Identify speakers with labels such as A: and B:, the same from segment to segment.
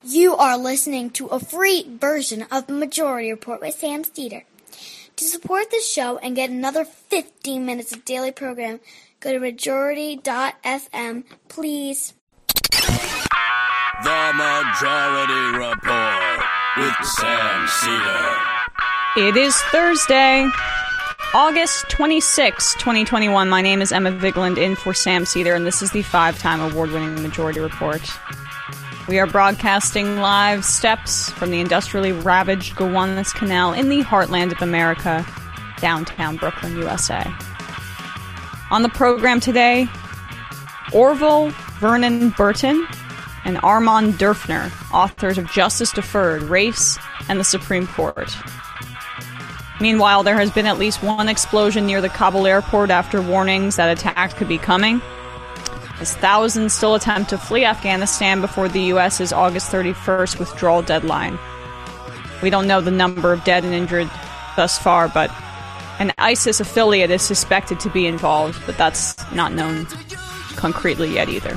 A: You are listening to a free version of the Majority Report with Sam Steeder. To support this show and get another 15 minutes of daily program, go to majority.fm, please.
B: The Majority Report with Sam Steeder.
C: It is Thursday, August 26, 2021. My name is Emma Vigeland, in for Sam Steeder, and this is the 5-time award-winning Majority Report. We are broadcasting live steps from the industrially ravaged Gowanus Canal in the heartland of America, downtown Brooklyn, USA. On the program today, Orville Vernon Burton and Armand Durfner, authors of Justice Deferred, Race, and the Supreme Court. Meanwhile, there has been at least one explosion near the Kabul airport after warnings that attacks could be coming, as thousands still attempt to flee Afghanistan before the U.S.'s August 31st withdrawal deadline. We don't know the number of dead and injured thus far, but an ISIS affiliate is suspected to be involved, but that's not known concretely yet either.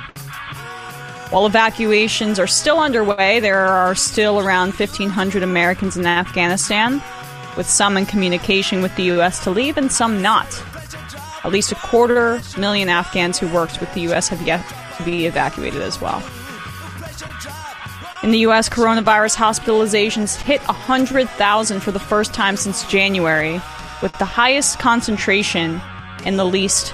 C: While evacuations are still underway, there are still around 1,500 Americans in Afghanistan, with some in communication with the U.S. to leave and some not. At least 250,000 Afghans who worked with the U.S. have yet to be evacuated as well. In the U.S., coronavirus hospitalizations hit 100,000 for the first time since January, with the highest concentration in the less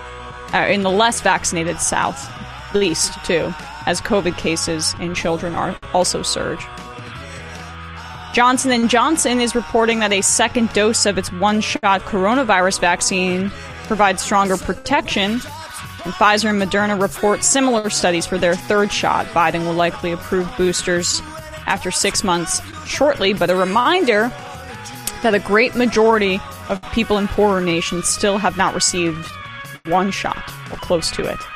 C: vaccinated South, least too, as COVID cases in children are also surge. Johnson & Johnson is reporting that a second dose of its one-shot coronavirus vaccine provides stronger protection, and Pfizer and Moderna report similar studies for their third shot. Biden will likely approve boosters after 6 months shortly, but a reminder that a great majority of people in poorer nations still have not received one shot, or close to it.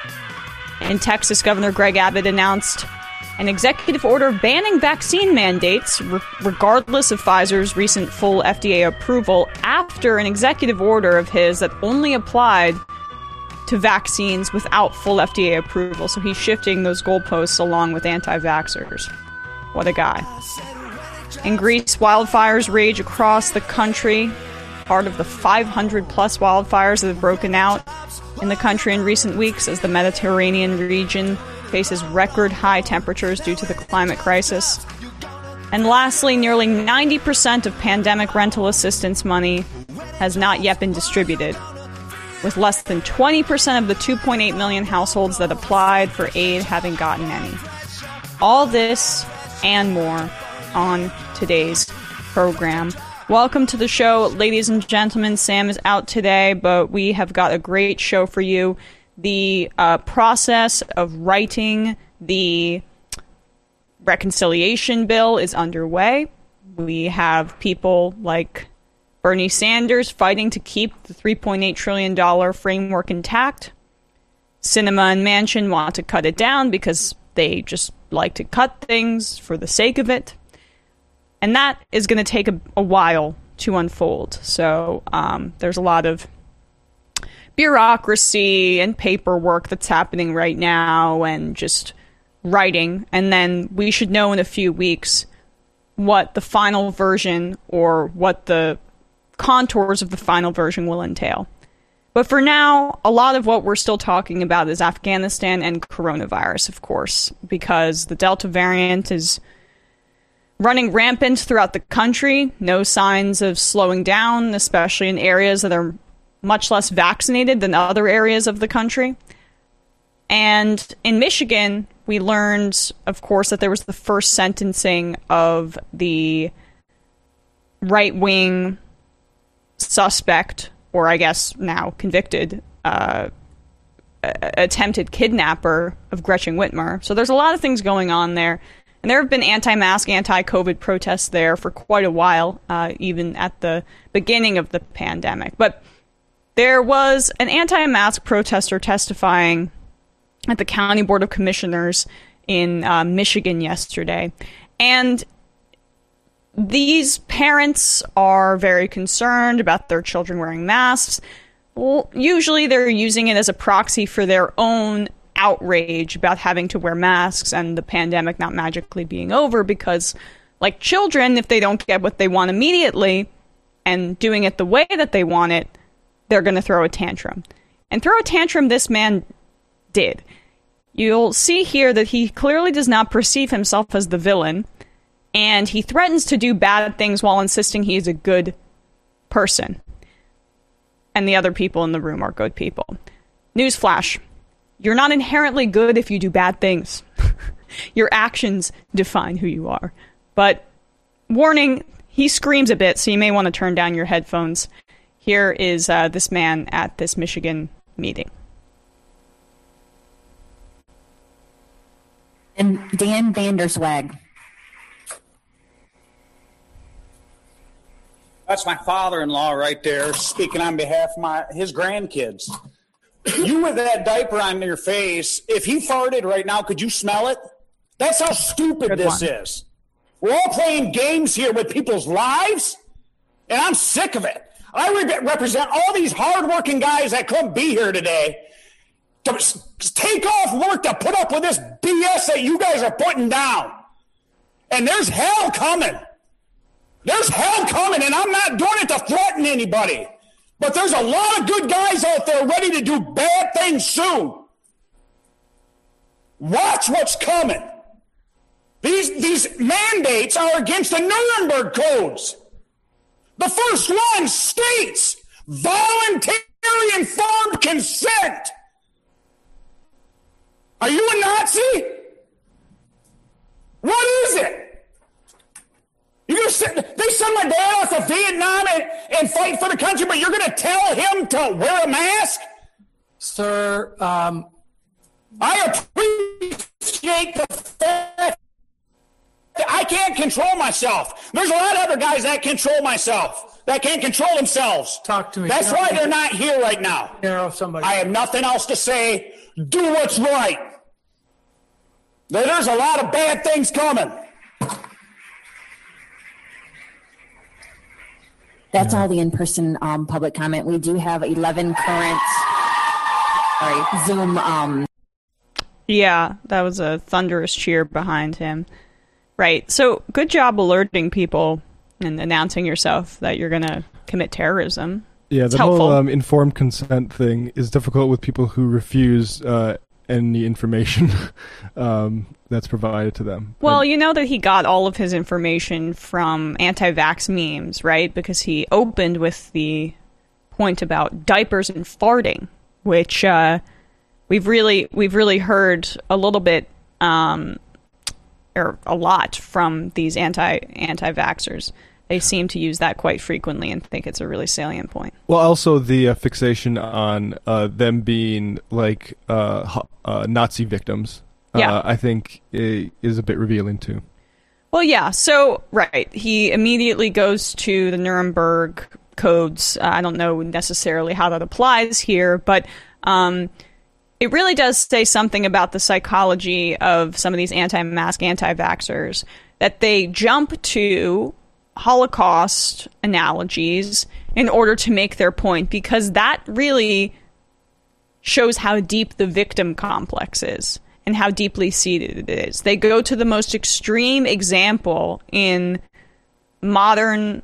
C: In Texas, Governor Greg Abbott announced an executive order banning vaccine mandates, regardless of Pfizer's recent full FDA approval, after an executive order of his that only applied to vaccines without full FDA approval. So he's shifting those goalposts along with anti-vaxxers. What a guy. In Greece, wildfires rage across the country, part of the 500-plus wildfires that have broken out in the country in recent weeks as the Mediterranean region faces record high temperatures due to the climate crisis. And lastly, nearly 90% of pandemic rental assistance money has not yet been distributed, with less than 20% of the 2.8 million households that applied for aid having gotten any. All this and more on today's program. Welcome to the show, ladies and gentlemen. Sam is out today, but we have got a great show for you. The process of writing the reconciliation bill is underway. We have people like Bernie Sanders fighting to keep the $3.8 trillion framework intact. Sinema and Manchin want to cut it down because they just like to cut things for the sake of it. And that is going to take a while to unfold. So there's a lot of bureaucracy and paperwork that's happening right now and just writing. And then we should know in a few weeks what the final version or what the contours of the final version will entail. But for now, a lot of what we're still talking about is Afghanistan and coronavirus, of course, because the Delta variant is running rampant throughout the country. No signs of slowing down, especially in areas that are much less vaccinated than other areas of the country. And in Michigan, we learned, of course, that there was the first sentencing of the right-wing suspect, or I guess now convicted, attempted kidnapper of Gretchen Whitmer. So there's a lot of things going on there. And there have been anti-mask, anti-COVID protests there for quite a while, even at the beginning of the pandemic. But there was an anti-mask protester testifying at the County Board of Commissioners in Michigan yesterday. And these parents are very concerned about their children wearing masks. Well, usually they're using it as a proxy for their own outrage about having to wear masks and the pandemic not magically being over because, like children, if they don't get what they want immediately and doing it the way that they want it, they're going to throw a tantrum. And throw a tantrum this man did. You'll see here that he clearly does not perceive himself as the villain, and he threatens to do bad things while insisting he is a good person. And the other people in the room are good people. Newsflash. You're not inherently good if you do bad things. Your actions define who you are. But, warning, he screams a bit, so you may want to turn down your headphones. Here is this man at this Michigan meeting.
D: And Dan Vanderswag.
E: That's my father-in-law right there speaking on behalf of his grandkids. You with that diaper on your face, if he farted right now, could you smell it? That's how stupid this is. We're all playing games here with people's lives, and I'm sick of it. I represent all these hardworking guys that couldn't be here today to take off work to put up with this BS that you guys are putting down. And there's hell coming. There's hell coming, and I'm not doing it to threaten anybody. But there's a lot of good guys out there ready to do bad things soon. Watch what's coming. These mandates are against the Nuremberg codes. The first one states voluntary informed consent. Are you a Nazi? What is it? They sent my dad off to Vietnam and fight for the country, but you're going to tell him to wear a mask?
F: Sir,
E: I appreciate the fact that I can't control myself. There's a lot of other guys that can't control themselves.
F: Talk to me.
E: That's why they're not here right now.
F: Somebody.
E: I have nothing else to say. Do what's right. There's a lot of bad things coming.
D: That's all the in-person public comment. We do have 11 current Zoom.
C: Yeah, that was a thunderous cheer behind him. Right. So good job alerting people and announcing yourself that you're going to commit terrorism.
G: Yeah,
C: it's
G: the
C: helpful.
G: whole informed consent thing is difficult with people who refuse any information that's provided to them.
C: Well, you know that he got all of his information from anti-vax memes, right? Because he opened with the point about diapers and farting, which we've really heard a little bit or a lot from these anti-vaxxers. They seem to use that quite frequently and think it's a really salient point.
G: Well, also the fixation on them being like Nazi victims, I think is a bit revealing too.
C: Well, yeah. So, right. He immediately goes to the Nuremberg codes. I don't know necessarily how that applies here, but it really does say something about the psychology of some of these anti-mask, anti-vaxxers, that they jump to Holocaust analogies in order to make their point, because that really shows how deep the victim complex is and how deeply seated it is. They go to the most extreme example in modern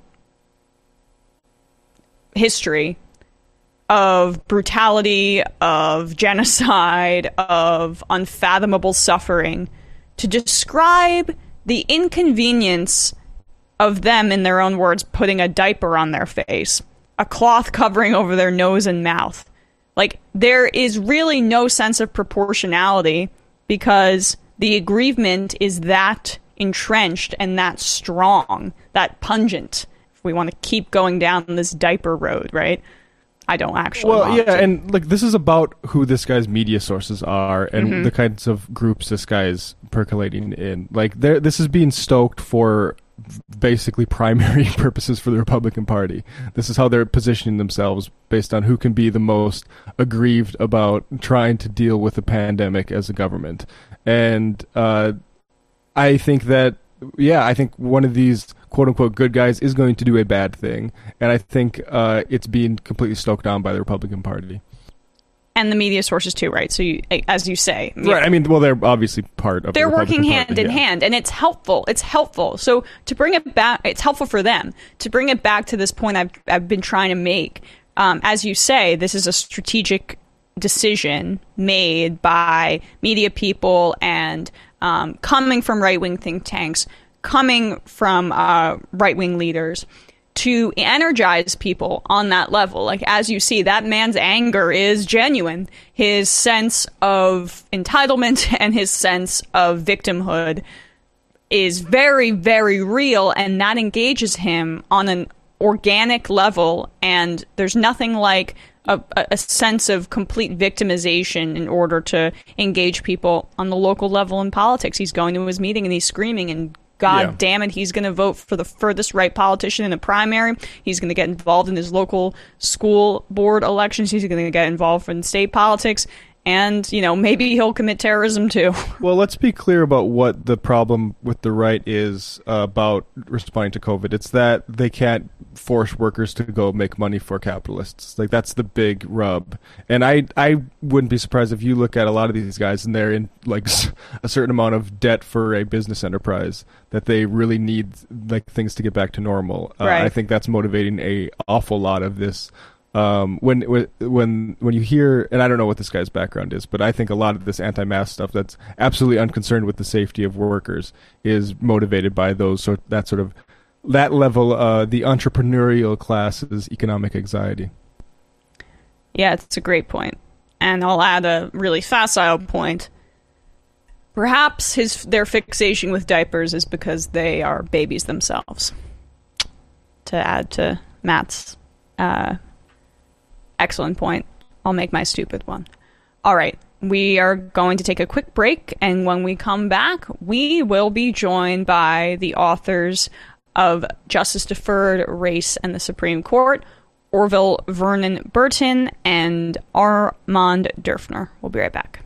C: history of brutality, of genocide, of unfathomable suffering to describe the inconvenience of them, in their own words, putting a diaper on their face, a cloth covering over their nose and mouth. Like, there is really no sense of proportionality because the aggrievement is that entrenched and that strong, that pungent, if we want to keep going down this diaper road, right? I don't actually want to.
G: And like this is about who this guy's media sources are and the kinds of groups this guy is percolating in. Like, this is being stoked for basically primary purposes for the Republican Party. This is how they're positioning themselves based on who can be the most aggrieved about trying to deal with a pandemic as a government. And I think that, I think one of these quote-unquote good guys is going to do a bad thing. And I think it's being completely stoked on by the Republican Party.
C: and the media sources too, right? So, as you say,
G: right? I mean, well, they're obviously part of.
C: They're
G: the
C: working hand
G: Party,
C: in hand, and it's helpful. It's helpful. So to bring it back, it's helpful for them to bring it back to this point I've been trying to make. As you say, this is a strategic decision made by media people and coming from right-wing think tanks, coming from right-wing leaders, to energize people on that level. Like, as you see, that man's anger is genuine. His sense of entitlement and his sense of victimhood is very, very real, and that engages him on an organic level. And there's nothing like a sense of complete victimization in order to engage people on the local level in politics. He's going to his meeting and he's screaming, and God damn it, he's going to vote for the furthest right politician in the primary. He's going to get involved in his local school board elections. He's going to get involved in state politics. And, maybe he'll commit terrorism too.
G: Well, let's be clear about what the problem with the right is about responding to COVID. It's that they can't force workers to go make money for capitalists. Like, that's the big rub. And I wouldn't be surprised if you look at a lot of these guys and they're in like a certain amount of debt for a business enterprise that they really need like things to get back to normal.
C: Right.
G: I think that's motivating a awful lot of this. When you hear, and I don't know what this guy's background is, but I think a lot of this anti-mask stuff that's absolutely unconcerned with the safety of workers is motivated by that level, the entrepreneurial class's economic anxiety.
C: Yeah, it's a great point. And I'll add a really facile point. Perhaps their fixation with diapers is because they are babies themselves. To add to Matt's excellent point, I'll make my stupid one. All right, we are going to take a quick break, and when we come back, we will be joined by the authors of Justice Deferred, Race, and the Supreme Court, Orville Vernon Burton and Armand Durfner. We'll be right back.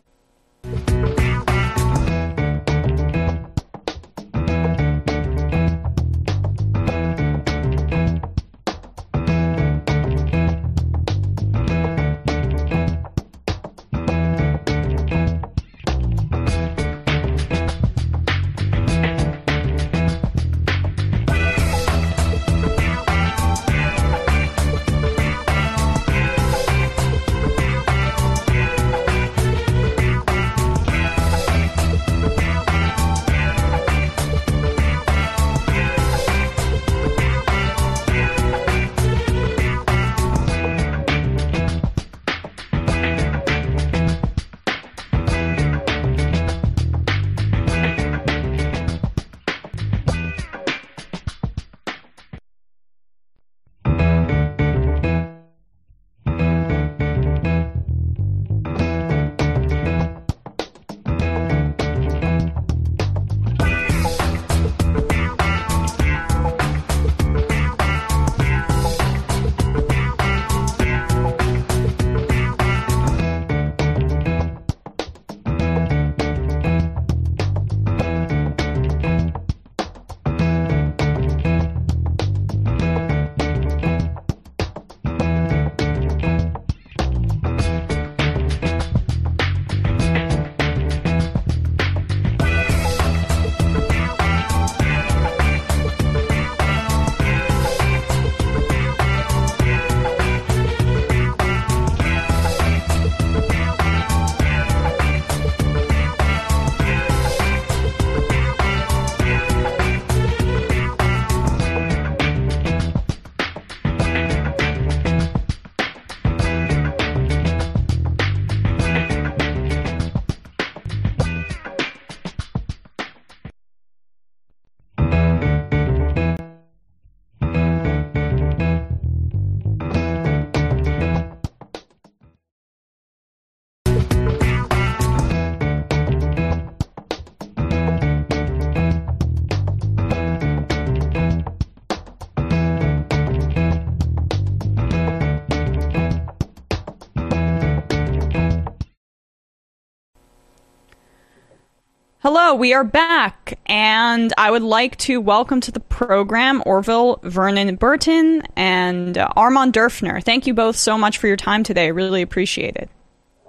C: Hello, we are back, and I would like to welcome to the program Orville Vernon Burton and Armand Durfner. Thank you both so much for your time today. I really appreciate it.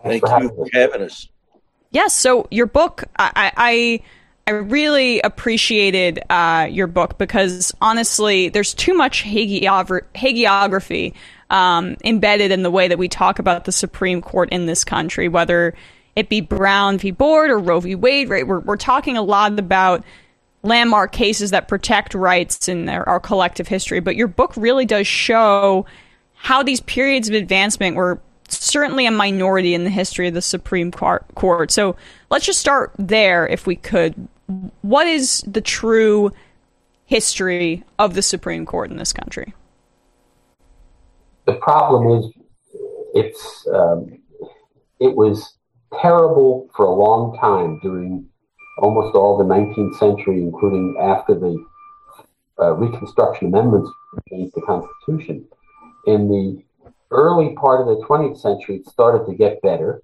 H: Thank you for having us.
C: Yes. So your book, I really appreciated your book because honestly, there's too much hagiography embedded in the way that we talk about the Supreme Court in this country, whether it be Brown v. Board or Roe v. Wade. Right? We're talking a lot about landmark cases that protect rights in our collective history. But your book really does show how these periods of advancement were certainly a minority in the history of the Supreme Court. So let's just start there, if we could. What is the true history of the Supreme Court in this country?
I: The problem is it was terrible for a long time during almost all the 19th century, including after the Reconstruction Amendments changed the Constitution. In the early part of the 20th century, it started to get better,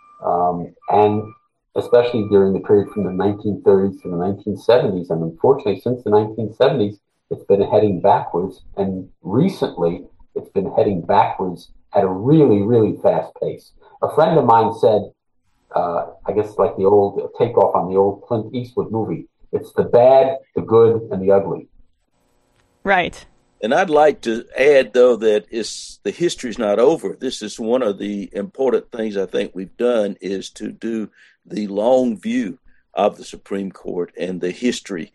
I: and especially during the period from the 1930s to the 1970s. And unfortunately, since the 1970s, it's been heading backwards, and recently it's been heading backwards at a really, really fast pace. A friend of mine said, I guess like the old takeoff on the old Clint Eastwood movie, it's the bad, the good, and the ugly.
C: Right.
H: And I'd like to add, though, that the history's not over. This is one of the important things I think we've done is to do the long view of the Supreme Court and the history.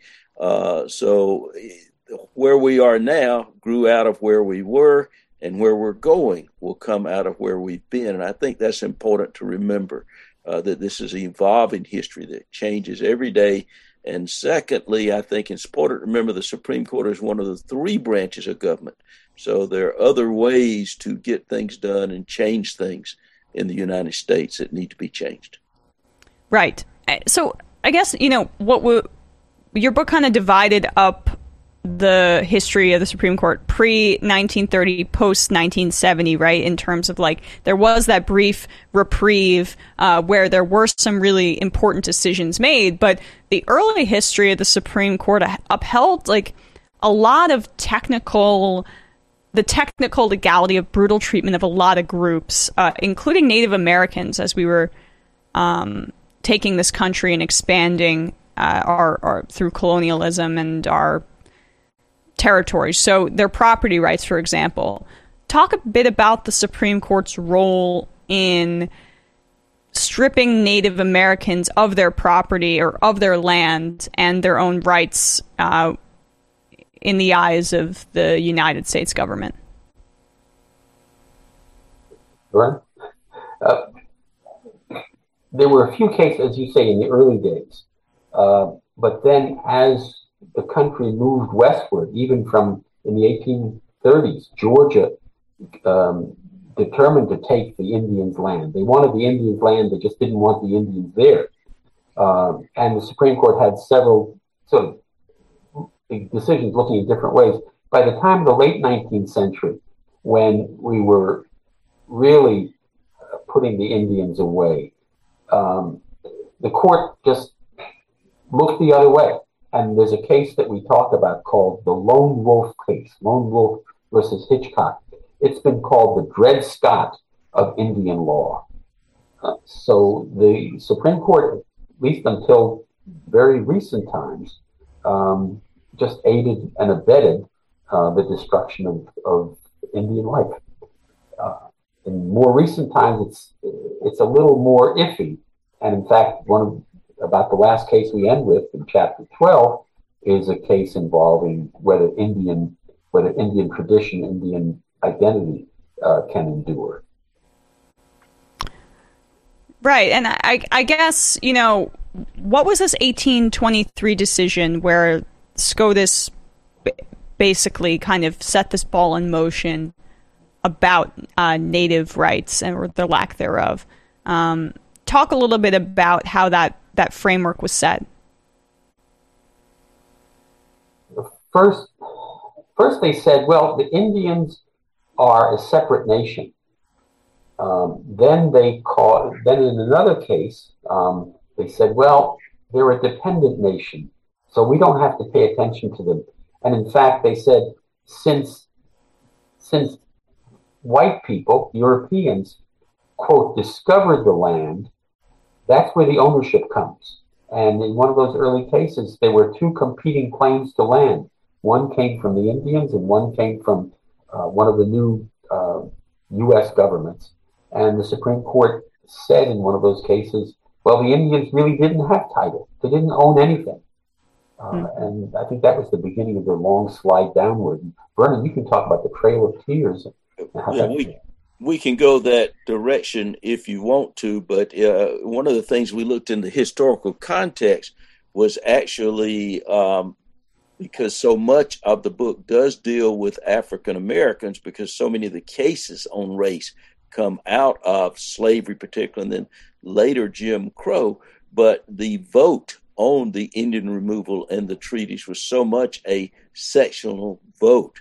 H: So where we are now grew out of where we were, and where we're going will come out of where we've been. And I think that's important to remember, that this is an evolving history that changes every day. And secondly, I think it's important to remember the Supreme Court is one of the three branches of government. So there are other ways to get things done and change things in the United States that need to be changed. Right.
C: So I guess, your book kind of divided up the history of the Supreme Court pre-1930, post-1970, right? In terms of there was that brief reprieve where there were some really important decisions made, but the early history of the Supreme Court upheld a lot of the technical legality of brutal treatment of a lot of groups, including Native Americans, as we were taking this country and expanding our through colonialism and our territories. So their property rights, for example. Talk a bit about the Supreme Court's role in stripping Native Americans of their property or of their land and their own rights in the eyes of the United States government.
I: Sure. There were a few cases, as you say, in the early days. But then as the country moved westward, even from in the 1830s, Georgia determined to take the Indians' land. They wanted the Indians' land, they just didn't want the Indians there. And the Supreme Court had several sort of decisions looking at different ways. By the time of the late 19th century, when we were really putting the Indians away, the court just looked the other way. And there's a case that we talk about called the Lone Wolf case, Lone Wolf versus Hitchcock. It's been called the Dred Scott of Indian law. So the Supreme Court, at least until very recent times, just aided and abetted the destruction of Indian life. In more recent times, it's a little more iffy. And in fact, about the last case we end with in chapter 12 is a case involving whether Indian tradition, Indian identity can endure.
C: Right. And I guess, what was this 1823 decision where SCOTUS basically kind of set this ball in motion about Native rights or the lack thereof? Talk a little bit about how that framework was set.
I: First they said, well, the Indians are a separate nation. Then in another case, they said, well, they're a dependent nation, so we don't have to pay attention to them. And in fact, they said, since white people, Europeans, quote, discovered the land, that's where the ownership comes. And in one of those early cases, there were two competing claims to land. One came from the Indians and one came from one of the new U.S. governments. And the Supreme Court said in one of those cases, well, the Indians really didn't have title. They didn't own anything. And I think that was the beginning of the long slide downward. And Vernon, you can talk about the Trail of Tears.
H: We can go that direction if you want to, but one of the things we looked in the historical context was actually because so much of the book does deal with African Americans, because so many of the cases on race come out of slavery, particularly, and then later Jim Crow. But the vote on the Indian removal and the treaties was so much a sectional vote.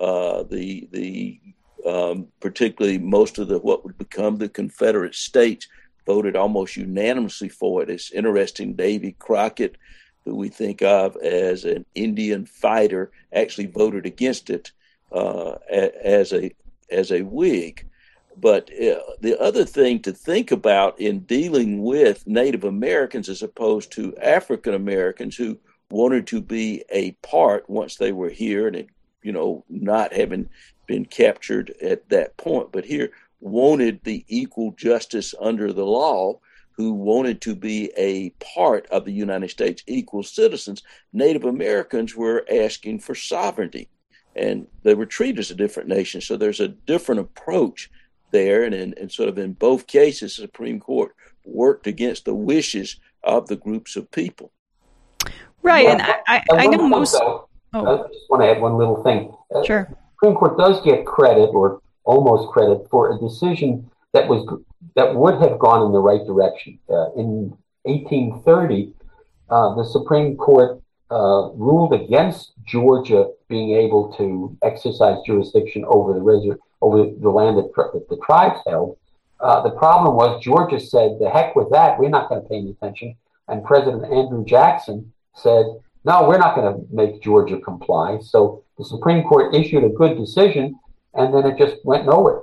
H: Particularly most of what would become the Confederate States voted almost unanimously for it. It's interesting, Davy Crockett, who we think of as an Indian fighter, actually voted against it as a Whig. But the other thing to think about in dealing with Native Americans as opposed to African Americans who wanted to be a part once they were here and, not having been captured at that point, but here wanted the equal justice under the law, who wanted to be a part of the United States, equal citizens. Native Americans were asking for sovereignty, and they were treated as a different nation. So there's a different approach there, and sort of in both cases, the Supreme Court worked against the wishes of the groups of people.
C: Right, and I know most...
I: I just want to add one little thing.
C: Sure.
I: Supreme Court does get credit, or almost credit, for a decision that would have gone in the right direction. In 1830, the Supreme Court ruled against Georgia being able to exercise jurisdiction over the land that the tribes held. The problem was Georgia said, "The heck with that. We're not going to pay any attention." And President Andrew Jackson said, "No, we're not going to make Georgia comply." So the Supreme Court issued a good decision, and then it just went nowhere.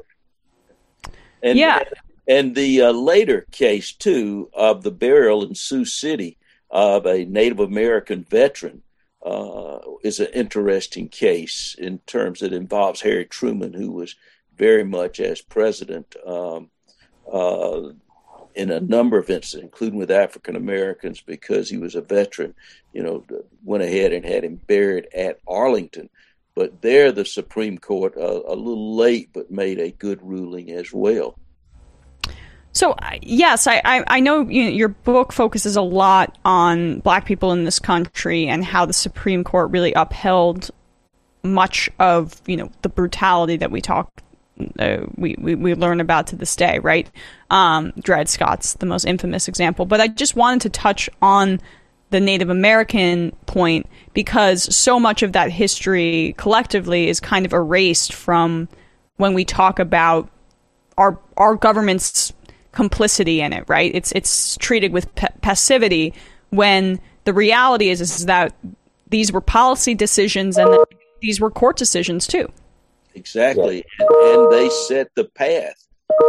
H: And the later case, too, of the burial in Sioux City of a Native American veteran is an interesting case in terms that involves Harry Truman, who was very much as president in a number of instances, including with African Americans, because he was a veteran, went ahead and had him buried at Arlington. But there, the Supreme Court, a little late, but made a good ruling as well.
C: So, yes, I know your book focuses a lot on Black people in this country and how the Supreme Court really upheld much of, the brutality that we learn about to this day, right? Dred Scott's the most infamous example. But I just wanted to touch on the Native American point, because so much of that history collectively is kind of erased from when we talk about our government's complicity in it, right? It's treated with passivity, when the reality is that these were policy decisions and these were court decisions too.
H: Exactly. And they set the path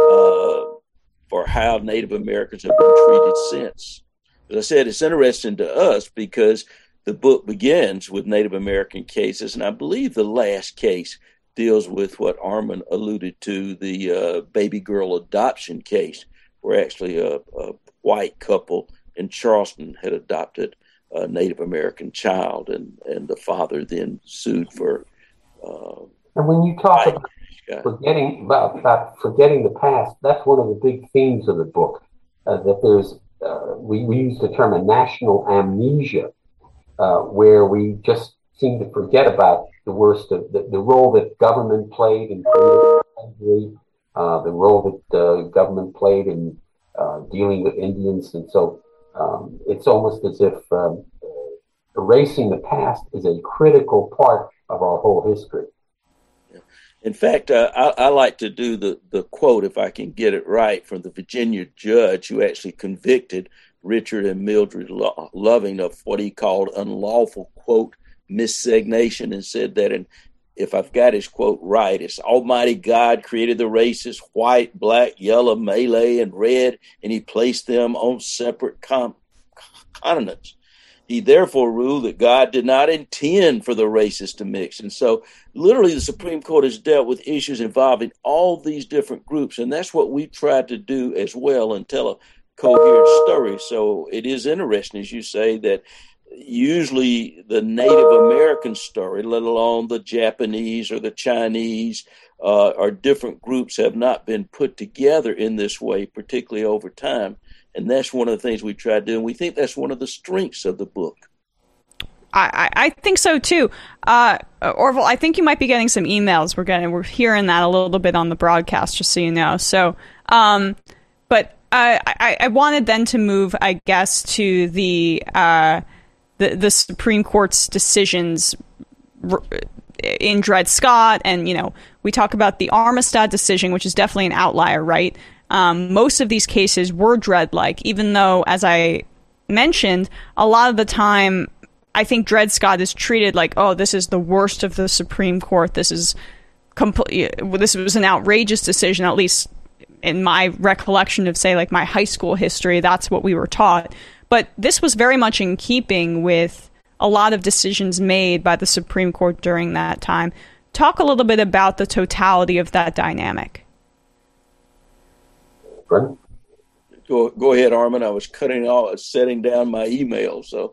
H: for how Native Americans have been treated since. As I said, it's interesting to us because the book begins with Native American cases, and I believe the last case deals with what Armand alluded to, the baby girl adoption case, where actually a white couple in Charleston had adopted a Native American child, and the father then sued for...
I: And when you talk about forgetting the past, that's one of the big themes of the book. That there's we use the term a national amnesia, where we just seem to forget about the worst of the role that government played in creating the role that government played in dealing with Indians, and so it's almost as if erasing the past is a critical part of our whole history.
H: In fact, I like to do the quote, if I can get it right, from the Virginia judge who actually convicted Richard and Mildred Loving of what he called unlawful, quote, miscegnation, and said that in if I've got his quote right, it's Almighty God created the races, white, black, yellow, Malay, and red, and he placed them on separate continents. He therefore ruled that God did not intend for the races to mix. And so literally the Supreme Court has dealt with issues involving all these different groups. And that's what we tried to do as well and tell a coherent story. So it is interesting, as you say, that usually the Native American story, let alone the Japanese or the Chinese or different groups, have not been put together in this way, particularly over time. And that's one of the things we try to do. And we think that's one of the strengths of the book.
C: I think so, too. Orville, I think you might be getting some emails. We're hearing that a little bit on the broadcast, just so you know. So, but I wanted then to move, I guess, to the Supreme Court's decisions in Dred Scott. And, we talk about the Armistead decision, which is definitely an outlier, right? Most of these cases were Dred-like, even though, as I mentioned, a lot of the time, I think Dred Scott is treated like, oh, this is the worst of the Supreme Court. This was an outrageous decision, at least in my recollection of, say, like my high school history. That's what we were taught. But this was very much in keeping with a lot of decisions made by the Supreme Court during that time. Talk a little bit about the totality of that dynamic.
H: Go ahead, Armin. I was setting down my email. So,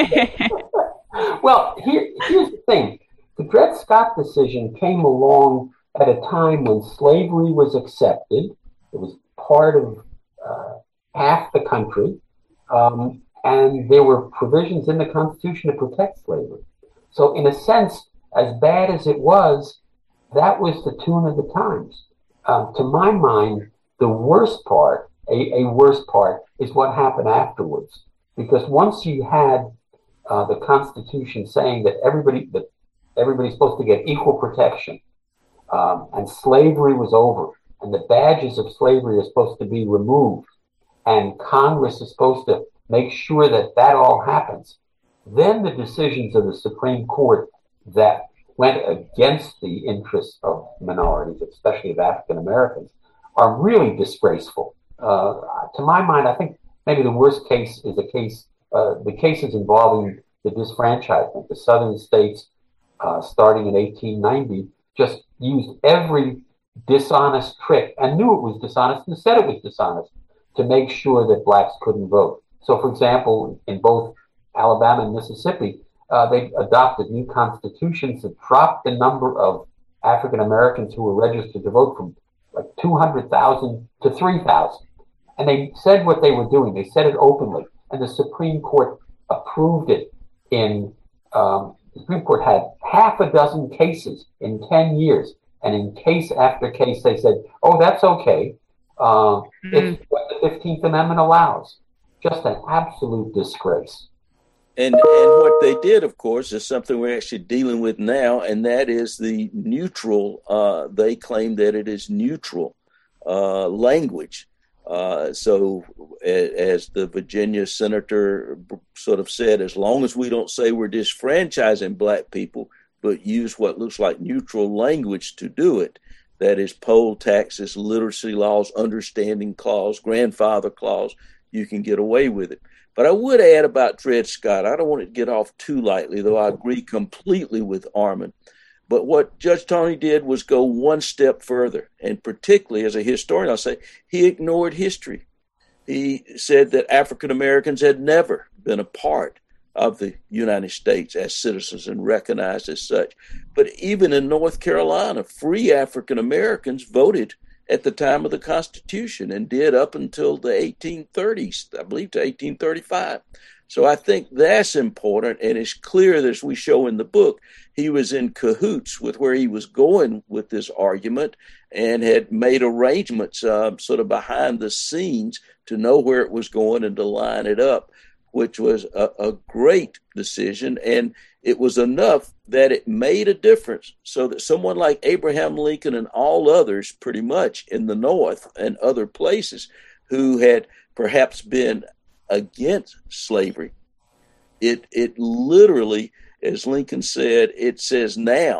I: well, here's the thing: the Dred Scott decision came along at a time when slavery was accepted. It was part of half the country, and there were provisions in the Constitution to protect slavery. So, in a sense, as bad as it was, that was the tune of the times. To my mind, the worst part, a worst part, is what happened afterwards. Because once you had the Constitution saying that everybody's supposed to get equal protection, and slavery was over, and the badges of slavery are supposed to be removed, and Congress is supposed to make sure that that all happens, then the decisions of the Supreme Court that went against the interests of minorities, especially of African Americans, are really disgraceful. To my mind, I think maybe the worst case is the cases involving the disfranchisement. The southern states, starting in 1890, just used every dishonest trick and knew it was dishonest and said it was dishonest to make sure that blacks couldn't vote. So, for example, in both Alabama and Mississippi, they adopted new constitutions that dropped the number of African Americans who were registered to vote from like 200,000 to 3,000. And they said what they were doing. They said it openly. And the Supreme Court approved it the Supreme Court had half a dozen cases in 10 years. And in case after case, they said, oh, that's okay. It's what the 15th Amendment allows. Just an absolute disgrace.
H: And what they did, of course, is something we're actually dealing with now, and that is the neutral. They claim that it is neutral language. So as the Virginia senator sort of said, as long as we don't say we're disfranchising black people, but use what looks like neutral language to do it, that is poll taxes, literacy laws, understanding clause, grandfather clause, you can get away with it. But I would add about Dred Scott, I don't want to get off too lightly, though I agree completely with Armin. But what Judge Taney did was go one step further. And particularly as a historian, I'll say he ignored history. He said that African Americans had never been a part of the United States as citizens and recognized as such. But even in North Carolina, free African Americans voted at the time of the Constitution and did up until the 1830s, I believe to 1835. So I think that's important, and it's clear that, as we show in the book, he was in cahoots with where he was going with this argument and had made arrangements sort of behind the scenes to know where it was going and to line it up, which was a great decision. And it was enough that it made a difference so that someone like Abraham Lincoln and all others pretty much in the North and other places who had perhaps been against slavery, it literally, as Lincoln said, it says now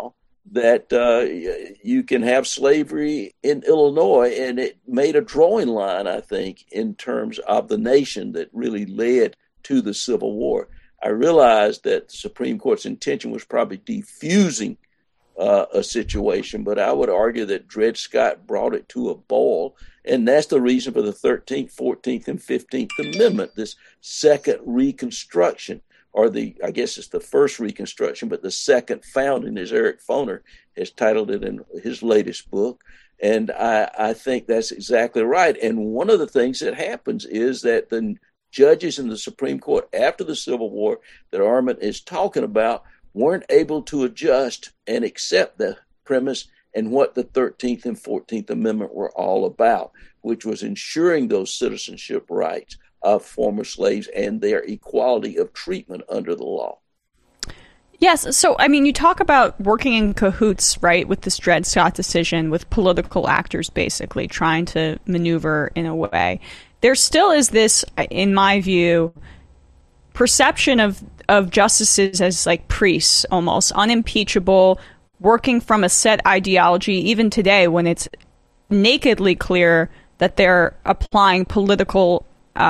H: that you can have slavery in Illinois, and it made a drawing line, I think, in terms of the nation that really led to the Civil War. I realized that the Supreme Court's intention was probably defusing a situation, but I would argue that Dred Scott brought it to a boil, and that's the reason for the 13th, 14th, and 15th Amendment, this second Reconstruction. I guess it's the first Reconstruction, but the second founding, as Eric Foner has titled it in his latest book. And I think that's exactly right. And one of the things that happens is that the judges in the Supreme Court after the Civil War that Arment is talking about weren't able to adjust and accept the premise and what the 13th and 14th Amendment were all about, which was ensuring those citizenship rights of former slaves and their equality of treatment under the law.
C: Yes. So, I mean, you talk about working in cahoots, right, with this Dred Scott decision, with political actors basically trying to maneuver in a way. There still is this, in my view, perception of justices as like priests, almost unimpeachable, working from a set ideology, even today when it's nakedly clear that they're applying political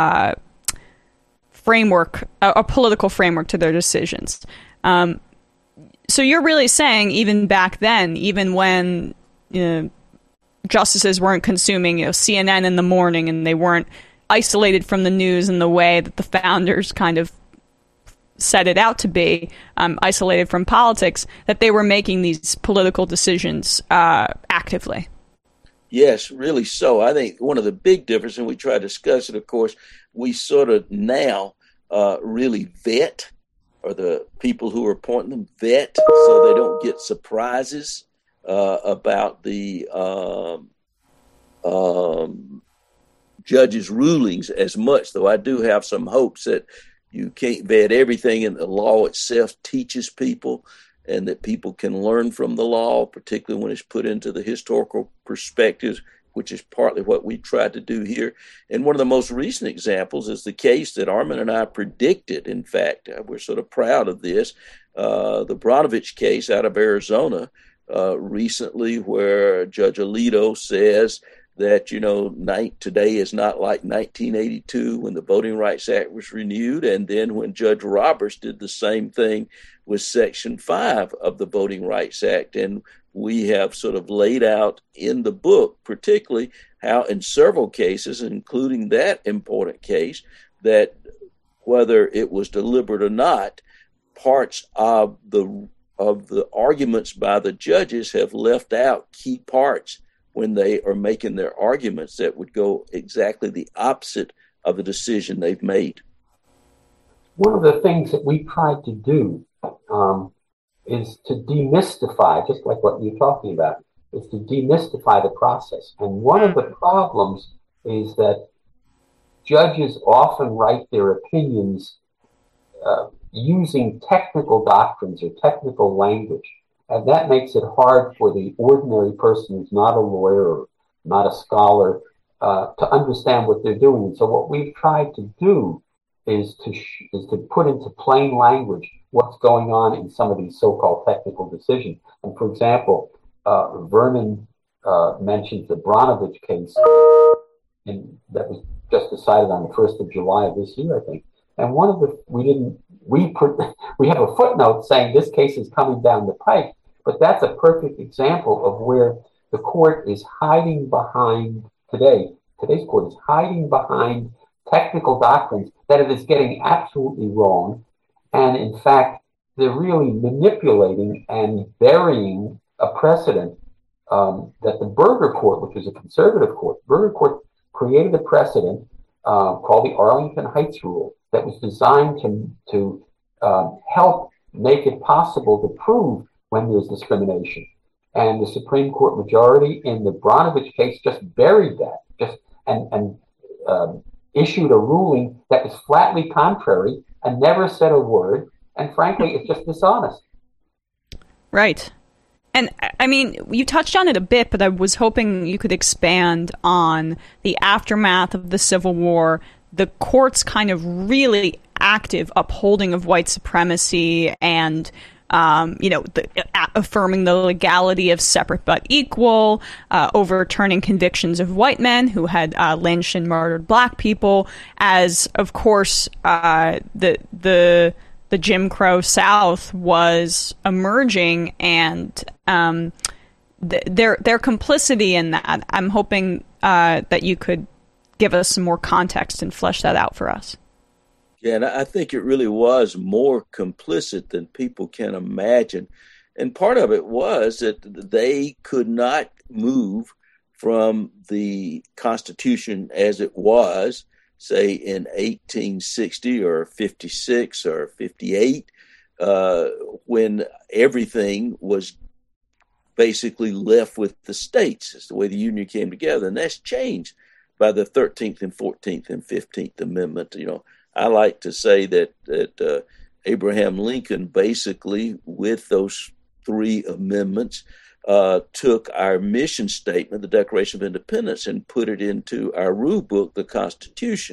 C: framework, a political framework to their decisions. So you're really saying even back then, even when justices weren't consuming CNN in the morning and they weren't isolated from the news in the way that the founders kind of set it out to be, isolated from politics, that they were making these political decisions actively.
H: Yes, really so. I think one of the big differences, and we try to discuss it, of course, we sort of now really vet, or the people who are appointing them vet, so they don't get surprises about the judges' rulings as much, though I do have some hopes that you can't vet everything, and the law itself teaches people, and that people can learn from the law, particularly when it's put into the historical perspectives, which is partly what we tried to do here. And one of the most recent examples is the case that Arment and I predicted. In fact, we're sort of proud of this, the Brnovich case out of Arizona recently, where Judge Alito says that, today is not like 1982 when the Voting Rights Act was renewed, and then when Judge Roberts did the same thing with Section 5 of the Voting Rights Act. And we have sort of laid out in the book, particularly how in several cases, including that important case, that whether it was deliberate or not, parts of the arguments by the judges have left out key parts when they are making their arguments that would go exactly the opposite of the decision they've made.
I: One of the things that we tried to do is to demystify, just like what you're talking about, is to demystify the process. And one of the problems is that judges often write their opinions using technical doctrines or technical language. And that makes it hard for the ordinary person who's not a lawyer or not a scholar to understand what they're doing. And so what we've tried to do is to put into plain language what's going on in some of these so-called technical decisions. And for example, Vernon mentions the Brnovich case, that was just decided on the 1st of July of this year, I think. And one of the we have a footnote saying this case is coming down the pike, but that's a perfect example of where the court is hiding behind today's court is hiding behind technical doctrines that it is getting absolutely wrong. And in fact, they're really manipulating and burying a precedent that the Burger Court, which is a conservative court, Burger Court created a precedent called the Arlington Heights Rule that was designed to help make it possible to prove when there's discrimination. And the Supreme Court majority in the Brnovich case just buried that, and issued a ruling that was flatly contrary and never said a word. And frankly, it's just dishonest.
C: Right. And I mean, you touched on it a bit, but I was hoping you could expand on the aftermath of the Civil War, the court's kind of really active upholding of white supremacy and affirming the legality of separate but equal, overturning convictions of white men who had lynched and murdered black people, as of course the Jim Crow South was emerging, and their complicity in that. I'm hoping that you could give us some more context and flesh that out for us.
H: Yeah, and I think it really was more complicit than people can imagine. And part of it was that they could not move from the Constitution as it was, say, in 1860 or 56 or 58, when everything was basically left with the states. It's the way the Union came together. And that's changed by the 13th and 14th and 15th Amendment. I like to say that Abraham Lincoln basically, with those three amendments, took our mission statement, the Declaration of Independence, and put it into our rule book, the Constitution.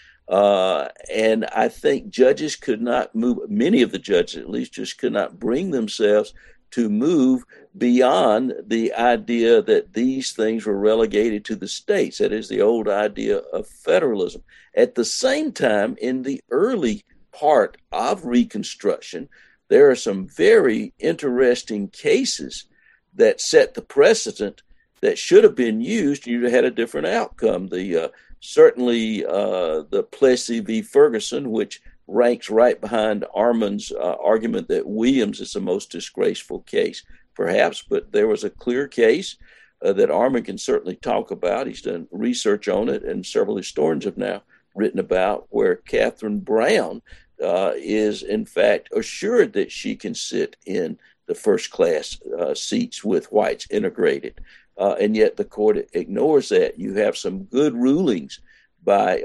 H: And I think judges could not move, many of the judges at least, just could not bring themselves to move beyond the idea that these things were relegated to the states. That is the old idea of federalism. At the same time, in the early part of Reconstruction, there are some very interesting cases that set the precedent that should have been used. You'd have had a different outcome. Certainly the Plessy v. Ferguson, which ranks right behind Armand's argument that Williams is the most disgraceful case, perhaps, but there was a clear case that Armand can certainly talk about. He's done research on it, and several historians have now written about, where Catherine Brown is, in fact, assured that she can sit in the first-class seats with whites integrated. And yet the court ignores that. You have some good rulings by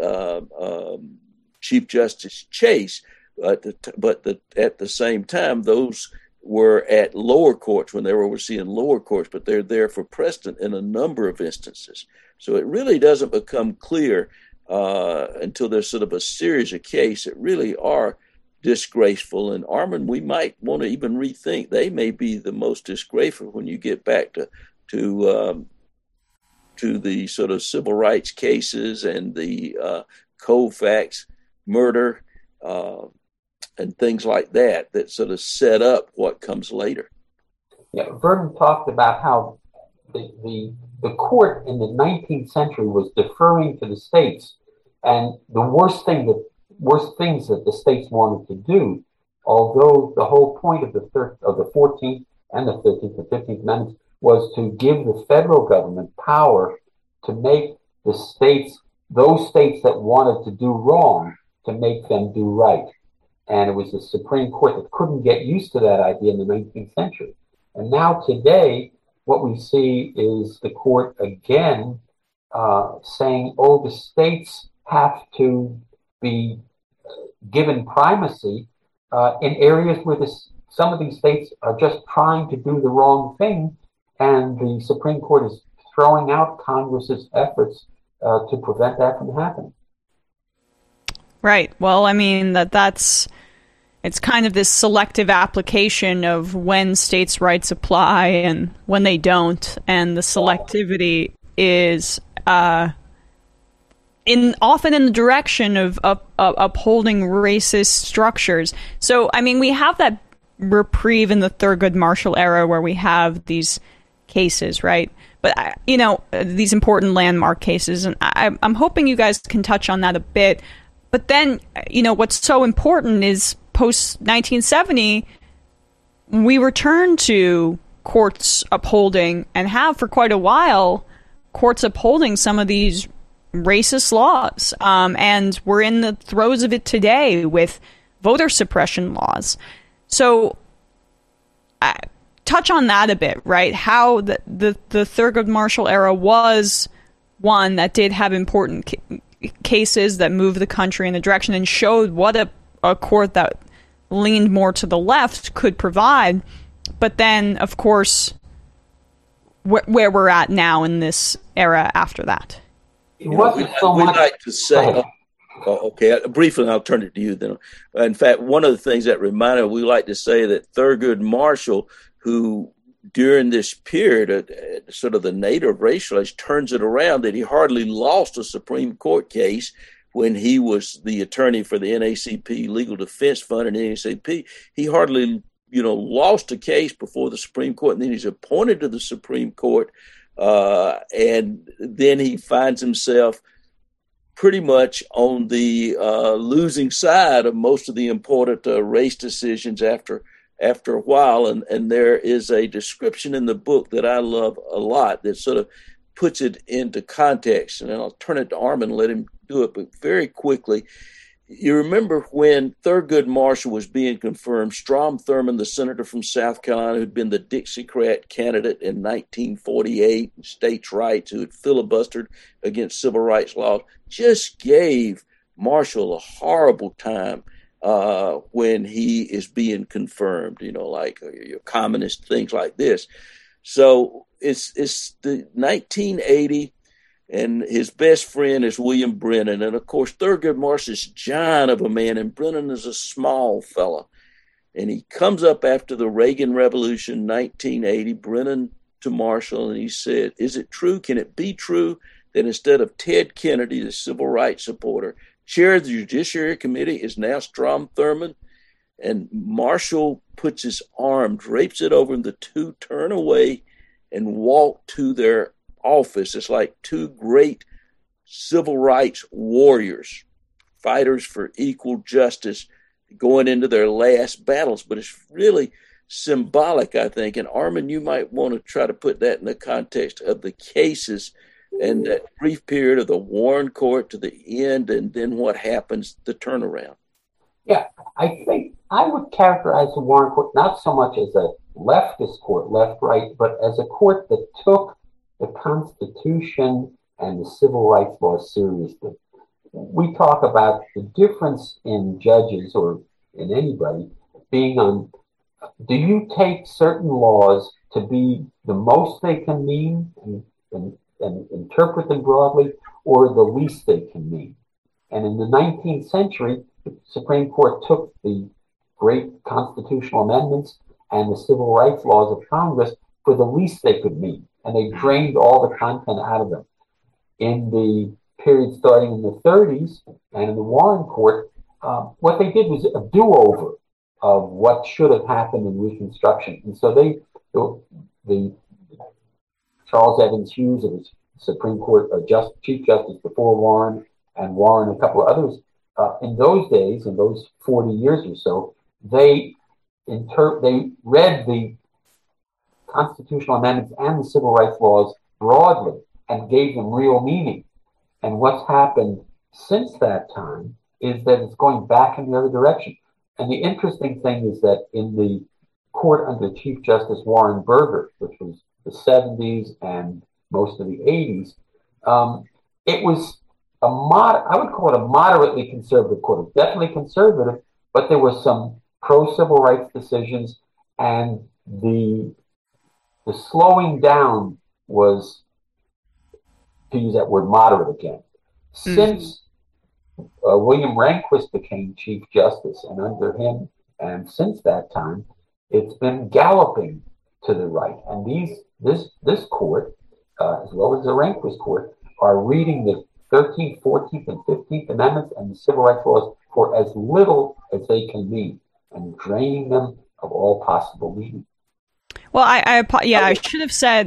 H: Chief Justice Chase, but at the same time, those were at lower courts when they were overseeing lower courts, but they're there for precedent in a number of instances. So it really doesn't become clear until there's sort of a series of cases that really are disgraceful. And Armand, we might want to even rethink. They may be the most disgraceful when you get back to the sort of civil rights cases and the Colfax murder and things like that sort of set up what comes later.
I: Yeah, Vernon talked about how the court in the 19th century was deferring to the states, and the worst things that the states wanted to do, although the whole point of the 14th and the 15th and 15th Amendments was to give the federal government power to make the states, those states that wanted to do wrong, to make them do right. And it was the Supreme Court that couldn't get used to that idea in the 19th century. And now today, what we see is the court again saying, the states have to be given primacy in areas where some of these states are just trying to do the wrong thing, and the Supreme Court is throwing out Congress's efforts to prevent that from happening.
C: Right. Well, I mean, it's kind of this selective application of when states' rights apply and when they don't, and the selectivity is often in the direction of upholding racist structures. So, I mean, we have that reprieve in the Thurgood Marshall era where we have these cases, right? But, these important landmark cases, and I'm hoping you guys can touch on that a bit. But then, what's so important is post-1970, we return to courts upholding, and have for quite a while, courts upholding some of these racist laws. And we're in the throes of it today with voter suppression laws. So touch on that a bit, right? How the Thurgood Marshall era was one that did have important cases that moved the country in the direction and showed what a court that leaned more to the left could provide. But then, of course, where we're at now in this era after that.
I: It wasn't so much.
H: Like to say, Okay, briefly, I'll turn it to you then. In fact, one of the things that reminded, we like to say that Thurgood Marshall, who during this period, sort of the native racialist, turns it around, that he hardly lost a Supreme Court case when he was the attorney for the NAACP Legal Defense Fund and NAACP. He hardly, lost a case before the Supreme Court, and then he's appointed to the Supreme Court, and then he finds himself pretty much on the losing side of most of the important race decisions after a while. And there is a description in the book that I love a lot that sort of puts it into context. And then I'll turn it to Armin and let him do it. But very quickly, you remember when Thurgood Marshall was being confirmed, Strom Thurmond, the senator from South Carolina, who'd been the Dixiecrat candidate in 1948, states' rights, who had filibustered against civil rights laws, just gave Marshall a horrible time when he is being confirmed, like your communist, things like this. So it's the 1980, and his best friend is William Brennan. And of course, Thurgood Marshall's giant of a man, and Brennan is a small fella. And he comes up after the Reagan Revolution, 1980, Brennan to Marshall, and he said, "Is it true? Can it be true that instead of Ted Kennedy, the civil rights supporter, chair of the Judiciary Committee is now Strom Thurmond?" And Marshall puts his arm, drapes it over, and the two turn away and walk to their office. It's like two great civil rights warriors, fighters for equal justice, going into their last battles. But it's really symbolic, I think. And Armin, you might want to try to put that in the context of the cases and that brief period of the Warren Court to the end, and then what happens, the turnaround.
I: Yeah, I think I would characterize the Warren Court not so much as a leftist court, left-right, but as a court that took the Constitution and the civil rights laws seriously. We talk about the difference in judges or in anybody being on, do you take certain laws to be the most they can mean and interpret them broadly, or the least they can mean? And in the 19th century, the Supreme Court took the great constitutional amendments and the civil rights laws of Congress for the least they could mean. And they drained all the content out of them. In the period starting in the 30s and in the Warren Court, what they did was a do-over of what should have happened in Reconstruction. And so the Charles Evans Hughes, who was Supreme Court Chief Justice before Warren, and Warren, a couple of others, in those days, in those 40 years or so, they read the constitutional amendments and the civil rights laws broadly and gave them real meaning. And what's happened since that time is that it's going back in the other direction. And the interesting thing is that in the court under Chief Justice Warren Burger, which was the 70s and most of the 80s, it was I would call it a moderately conservative court. It's definitely conservative, but there were some pro-civil rights decisions, and the slowing down was, to use that word, moderate again. Since William Rehnquist became Chief Justice, and under him, and since that time, it's been galloping to the right. And this court, as well as the Rehnquist court, are reading the 13th, 14th, and 15th Amendments and the civil rights laws for as little as they can mean, and draining them of all possible meaning.
C: Well, I should have said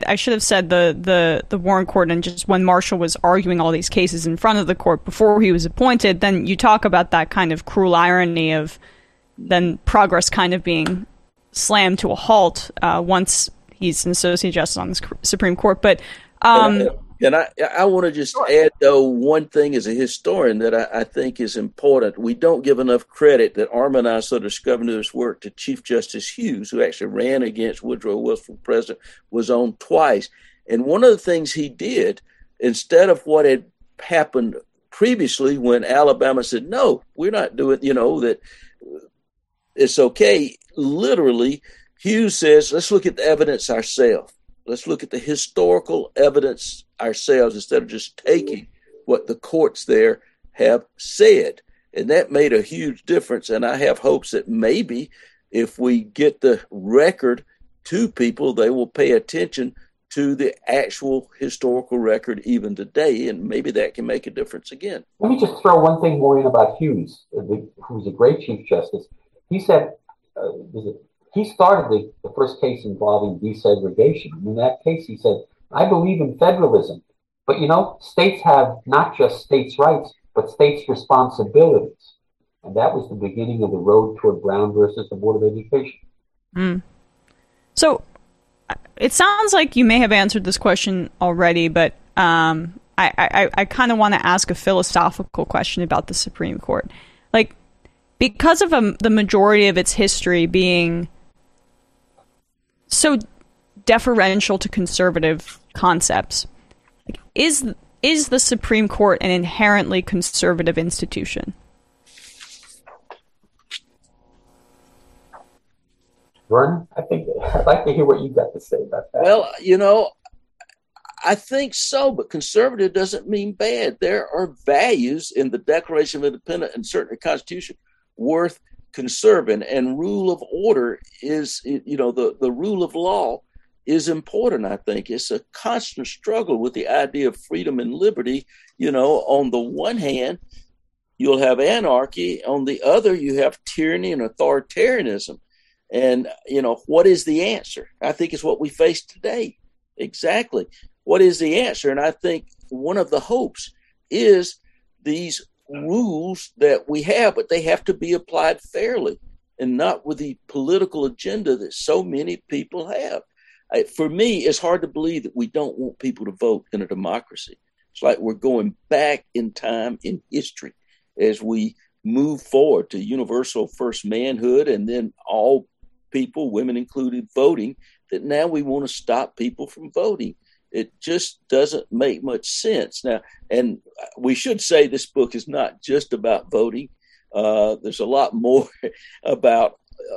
C: the Warren Court, and just when Marshall was arguing all these cases in front of the court before he was appointed, then you talk about that kind of cruel irony of then progress kind of being slammed to a halt once he's an associate justice on the Supreme Court. But
H: and I want to just add, though, one thing as a historian that I think is important. We don't give enough credit that Armin and I sort of discovered this work to Chief Justice Hughes, who actually ran against Woodrow Wilson for president, was on twice. And one of the things he did, instead of what had happened previously when Alabama said, no, we're not doing, that it's okay. Literally, Hughes says, let's look at the evidence ourselves. Let's look at the historical evidence ourselves instead of just taking what the courts there have said. And that made a huge difference. And I have hopes that maybe if we get the record to people, they will pay attention to the actual historical record even today. And maybe that can make a difference again.
I: Let me just throw one thing more in about Hughes, who's a great Chief Justice. He said he started the first case involving desegregation. And in that case, he said, I believe in federalism. But, states have not just states' rights, but states' responsibilities. And that was the beginning of the road toward Brown versus the Board of Education.
C: Mm. So it sounds like you may have answered this question already, but I kind of want to ask a philosophical question about the Supreme Court. Like, because of the majority of its history being so deferential to conservative concepts, like, is the Supreme Court an inherently conservative institution?
I: Vernon, I'd like to hear what you've got to say about that.
H: Well, I think so, but conservative doesn't mean bad. There are values in the Declaration of Independence and certainly the Constitution worth conserving, and rule of order is, the rule of law is important. I think it's a constant struggle with the idea of freedom and liberty. On the one hand, you'll have anarchy. On the other, you have tyranny and authoritarianism. And, what is the answer? I think it's what we face today. Exactly. What is the answer? And I think one of the hopes is these rules that we have, but they have to be applied fairly and not with the political agenda that so many people have. For me, it's hard to believe that we don't want people to vote in a democracy. It's like we're going back in time in history as we move forward to universal first manhood and then all people, women included, voting, that now we want to stop people from voting. It just doesn't make much sense. Now, and we should say this book is not just about voting. There's a lot more about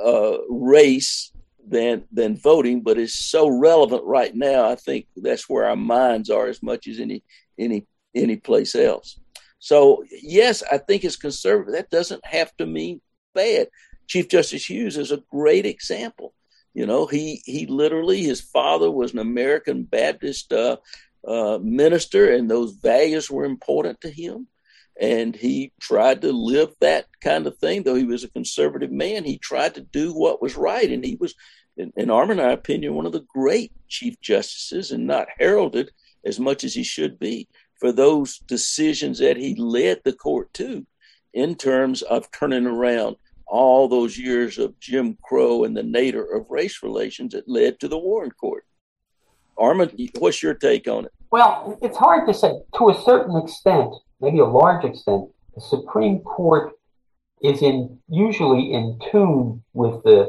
H: race than voting, but it's so relevant right now. I think that's where our minds are as much as any place else. So yes, I think it's conservative. That doesn't have to mean bad. Chief Justice Hughes is a great example. He literally, his father was an American Baptist minister, and those values were important to him. And he tried to live that kind of thing. Though he was a conservative man, he tried to do what was right. And he was, in our and I opinion, one of the great Chief Justices, and not heralded as much as he should be for those decisions that he led the court to in terms of turning around all those years of Jim Crow and the nadir of race relations that led to the Warren Court. Armand, what's your take on it?
I: Well, it's hard to say. To a certain extent, maybe a large extent, the Supreme Court is usually in tune with the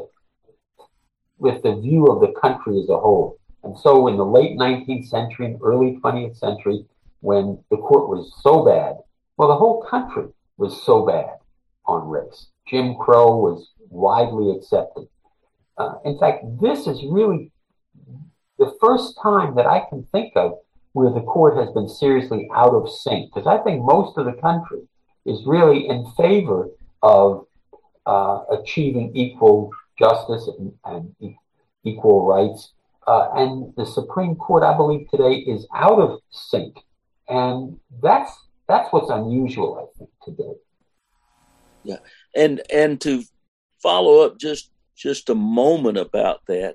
I: view of the country as a whole. And so in the late 19th century and early 20th century, when the court was so bad, well, the whole country was so bad on race. Jim Crow was widely accepted. In fact, this is really the first time that I can think of where the court has been seriously out of sync, because I think most of the country is really in favor of achieving equal justice and equal rights. And the Supreme Court, I believe, today is out of sync. And that's what's unusual, I think, today.
H: Yeah. And to follow up just a moment about that,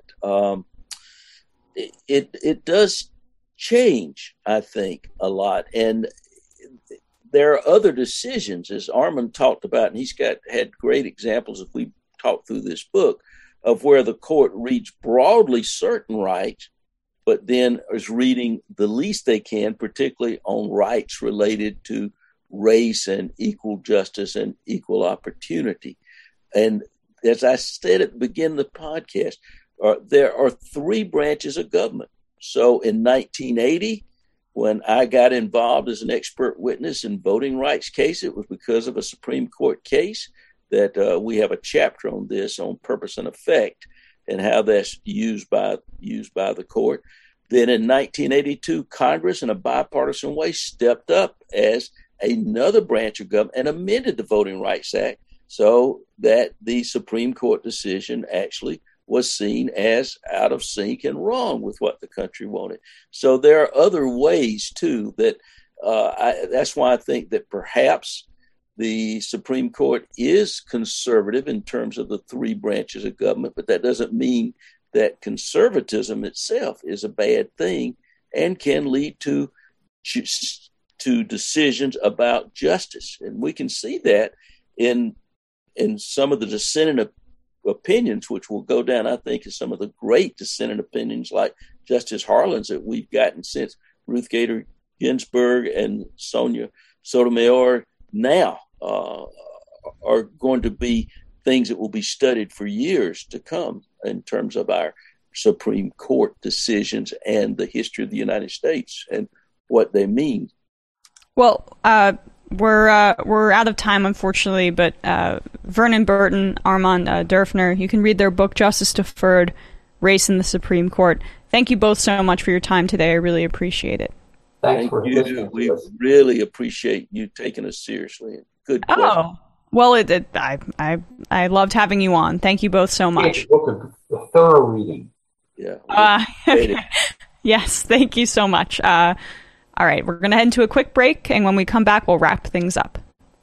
H: it does change, I think, a lot. And there are other decisions, as Armand talked about, and he's had great examples as we talked through this book, of where the court reads broadly certain rights, but then is reading the least they can, particularly on rights related to race and equal justice and equal opportunity. And as I said at the beginning of the podcast, there are three branches of government. So in 1980, when I got involved as an expert witness in voting rights case, it was because of a Supreme Court case that we have a chapter on this, on purpose and effect, and how that's used by the court. Then in 1982, Congress, in a bipartisan way, stepped up as another branch of government and amended the Voting Rights Act so that the Supreme Court decision actually was seen as out of sync and wrong with what the country wanted. So there are other ways, too, that that's why I think that perhaps the Supreme Court is conservative in terms of the three branches of government, but that doesn't mean that conservatism itself is a bad thing and can lead to decisions about justice. And we can see that in some of the dissenting opinions, which will go down, I think, as some of the great dissenting opinions like Justice Harlan's that we've gotten since Ruth Bader Ginsburg and Sonia Sotomayor now are going to be things that will be studied for years to come in terms of our Supreme Court decisions and the history of the United States and what they mean.
C: Well, we're out of time, unfortunately, but Vernon Burton, Armand Durfner, you can read their book, Justice Deferred, Race in the Supreme Court. Thank you both so much for your time today. I really appreciate it.
I: Thank
H: you. We really appreciate you taking us seriously. Good question.
C: Oh, well, I loved having you on. Thank you both so much.
I: Book a thorough reading.
H: Yeah.
C: Yes, thank you so much. All right, we're going to head into a quick break, and when we come back, we'll wrap things up.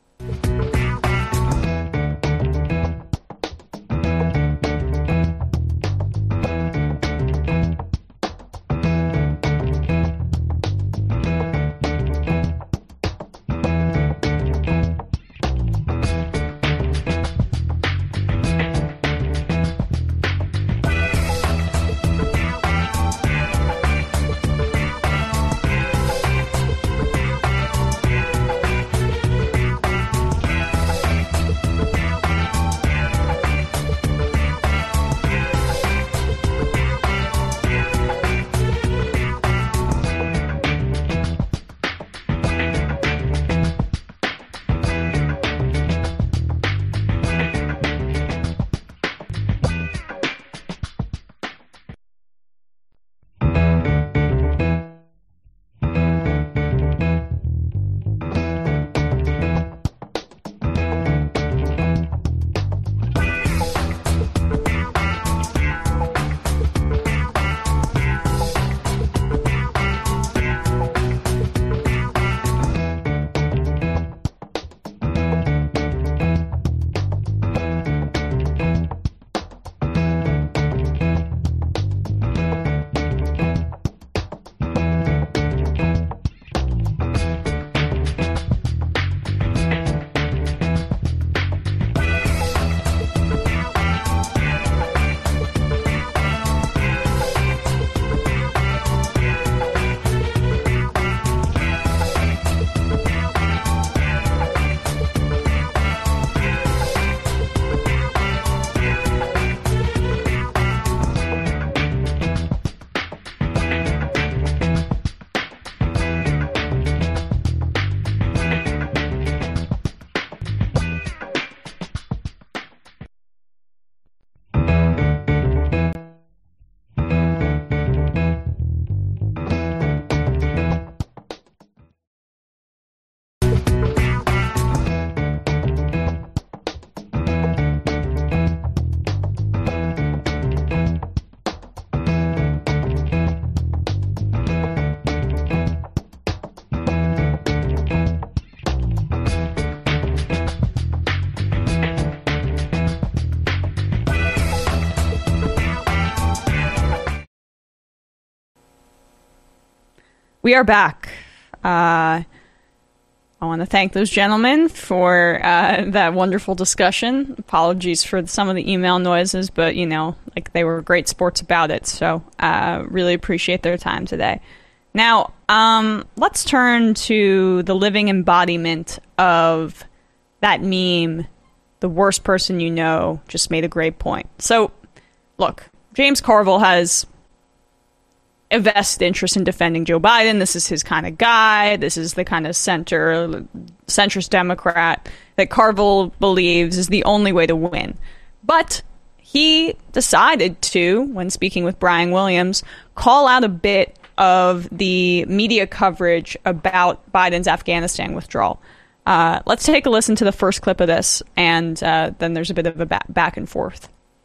C: We are back. I want to thank those gentlemen for that wonderful discussion. Apologies for some of the email noises, but, they were great sports about it. So really appreciate their time today. Now, let's turn to the living embodiment of that meme, the worst person you know just made a great point. So, look, James Carville has a vested interest in defending Joe Biden. This is his kind of guy. This is the kind of centrist Democrat that Carville believes is the only way to win. But he decided to, when speaking with Brian Williams, call out a bit of the media coverage about Biden's Afghanistan withdrawal. Let's take a listen to the first clip of this, and then there's a bit of a back and forth.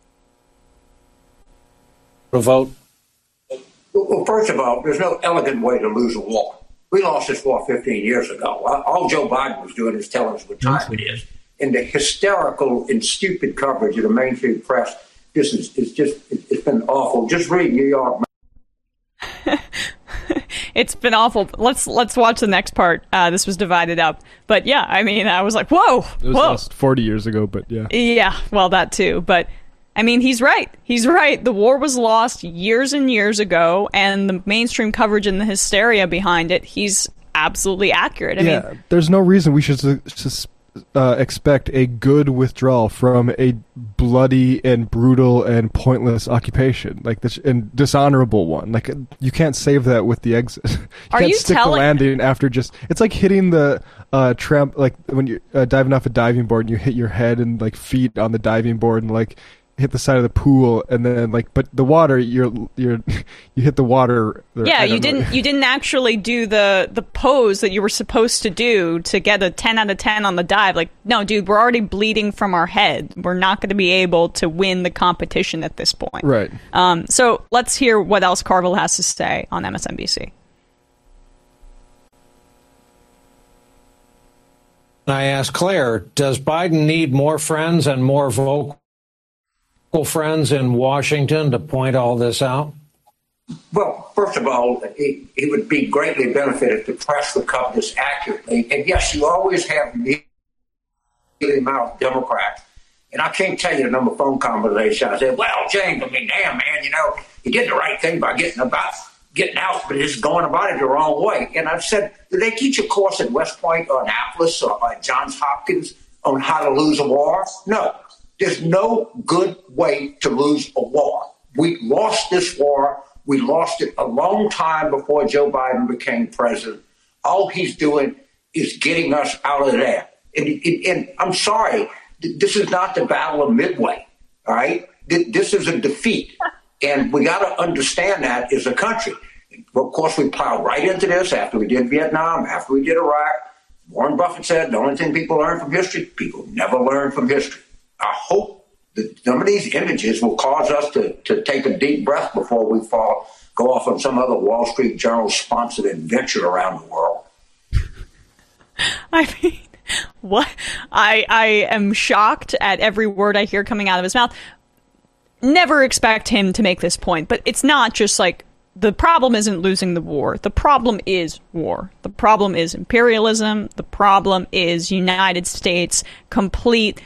J: A vote. Well, first of all, there's no elegant way to lose a war. We lost this war 15 years ago. All Joe Biden was doing is telling us what time it is. And the hysterical and stupid coverage of the mainstream press, it's been awful. Just read New York.
C: It's been awful. Let's watch the next part. This was divided up. But yeah, I mean, I was like, whoa.
G: It was lost 40 years ago, but yeah.
C: Yeah, well, that too. But I mean, he's right. He's right. The war was lost years and years ago, and the mainstream coverage and the hysteria behind it, he's absolutely accurate. I mean,
G: there's no reason we should expect a good withdrawal from a bloody and brutal and pointless occupation, like this, and dishonorable one. Like, you can't save that with the exit. You can't stick the landing after just. It's like hitting the tramp, like when you're diving off a diving board and you hit your head and like feet on the diving board and like hit the side of the pool, and then like, but the water, you hit the water.
C: Yeah, you didn't actually do the pose that you were supposed to do to get a 10 out of 10 on the dive. Like, no, dude, we're already bleeding from our head. We're not going to be able to win the competition at this point.
G: Right.
C: So let's hear what else Carville has to say on MSNBC.
K: I asked Claire, does Biden need more friends and more vocal friends in Washington to point all this out?
J: Well, first of all, it would be greatly benefited if the press would cover this accurately. And yes, you always have mealy-mouthed Democrats. And I can't tell you the number of phone conversations. I said, well, James, I mean, damn, man, you did the right thing by getting out, but it's going about it the wrong way. And I've said, do they teach a course at West Point or Annapolis or at Johns Hopkins on how to lose a war? No. There's no good way to lose a war. We lost this war. We lost it a long time before Joe Biden became president. All he's doing is getting us out of there. And I'm sorry, this is not the Battle of Midway, all right? This is a defeat. And we got to understand that as a country. Of course, we plowed right into this after we did Vietnam, after we did Iraq. Warren Buffett said the only thing people learn from history, people never learn from history. I hope that some of these images will cause us to take a deep breath before we go off on some other Wall Street Journal-sponsored adventure around the world.
C: I mean, what? I am shocked at every word I hear coming out of his mouth. Never expect him to make this point, but it's not just like, the problem isn't losing the war. The problem is war. The problem is imperialism. The problem is United States complete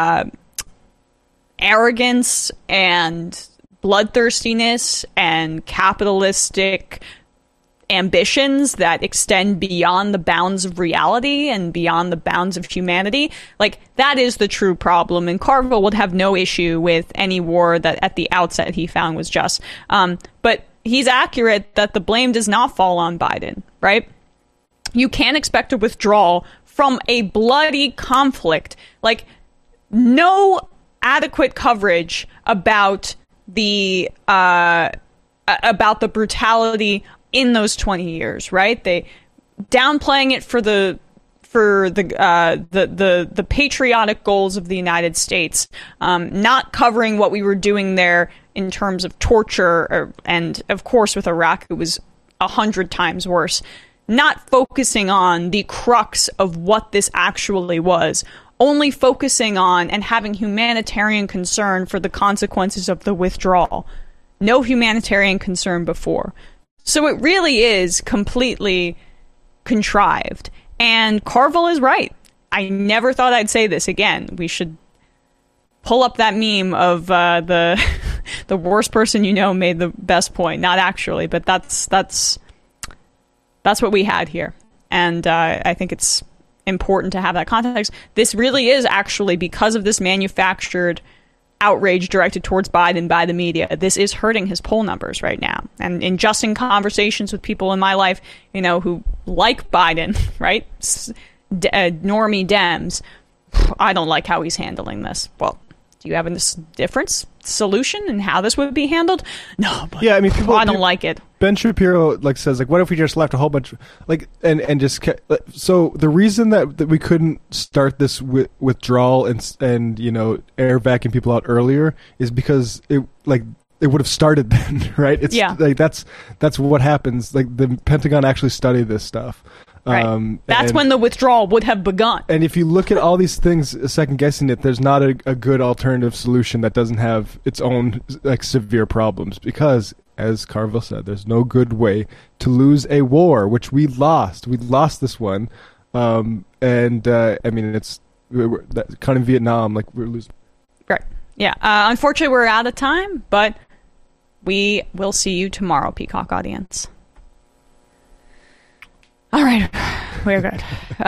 C: arrogance and bloodthirstiness and capitalistic ambitions that extend beyond the bounds of reality and beyond the bounds of humanity. Like, that is the true problem. And Carville would have no issue with any war that at the outset he found was just. But he's accurate that the blame does not fall on Biden, right? You can't expect a withdrawal from a bloody conflict. Like, no adequate coverage about the brutality in those 20 years, right? They downplaying it for the patriotic goals of the United States, not covering what we were doing there in terms of torture, and of course with Iraq, it was 100 times worse. Not focusing on the crux of what this actually was, only focusing on and having humanitarian concern for the consequences of the withdrawal. No humanitarian concern before. So it really is completely contrived. And Carville is right. I never thought I'd say this again. We should pull up that meme of the worst person you know made the best point. Not actually, but that's what we had here. And I think it's important to have that context. This really is actually, because of this manufactured outrage directed towards Biden by the media, this is hurting his poll numbers right now. And in conversations with people in my life, who like Biden, right? Normie Dems, I don't like how he's handling this. Well, Do you have a different solution and how this would be handled? No, but
G: yeah, I mean,
C: I don't like it.
G: Ben Shapiro says what if we just left a whole bunch and just so the reason that we couldn't start this withdrawal and air vacuum people out earlier is because it would have started then, right? It's that's what happens. Like the Pentagon actually studied this stuff.
C: Right. That's when the withdrawal would have begun.
G: And if you look at all these things, second guessing it, there's not a good alternative solution that doesn't have its own severe problems. Because, as Carville said, there's no good way to lose a war, which we lost. We lost this one, and I mean it's kind of Vietnam, we're losing.
C: Right. Yeah. Unfortunately, we're out of time, but we will see you tomorrow, Peacock audience. All right, we're good.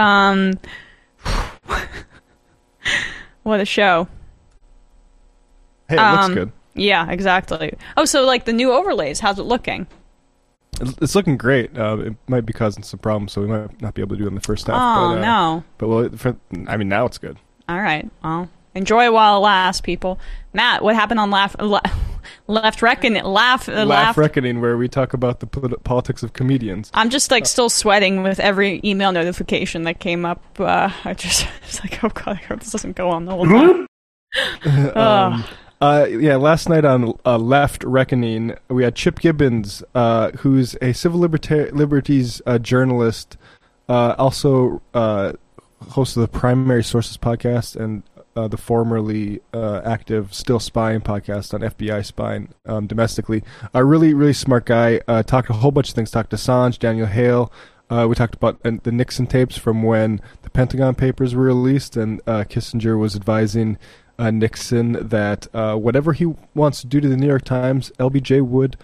C: What a show.
G: Hey, it looks good.
C: Yeah, exactly. Oh, so the new overlays, how's it looking?
G: It's looking great. It might be causing some problems, so we might not be able to do it in the first half.
C: Oh, no.
G: But now it's good.
C: All right, well, enjoy it while it lasts, people. Matt, what happened on Left Reckoning? Laugh
G: Reckoning, where we talk about the politics of comedians.
C: I'm just still sweating with every email notification that came up. It's oh god, I hope this doesn't go on the whole time.
G: Last night on Left Reckoning, we had Chip Gibbons, who's a civil liberties journalist, also host of the Primary Sources podcast and the formerly active Still Spying podcast on FBI spying domestically. A really, really smart guy. Talked a whole bunch of things. Talked to Assange, Daniel Hale. We talked about the Nixon tapes from when the Pentagon Papers were released, and Kissinger was advising Nixon that whatever he wants to do to the New York Times, LBJ would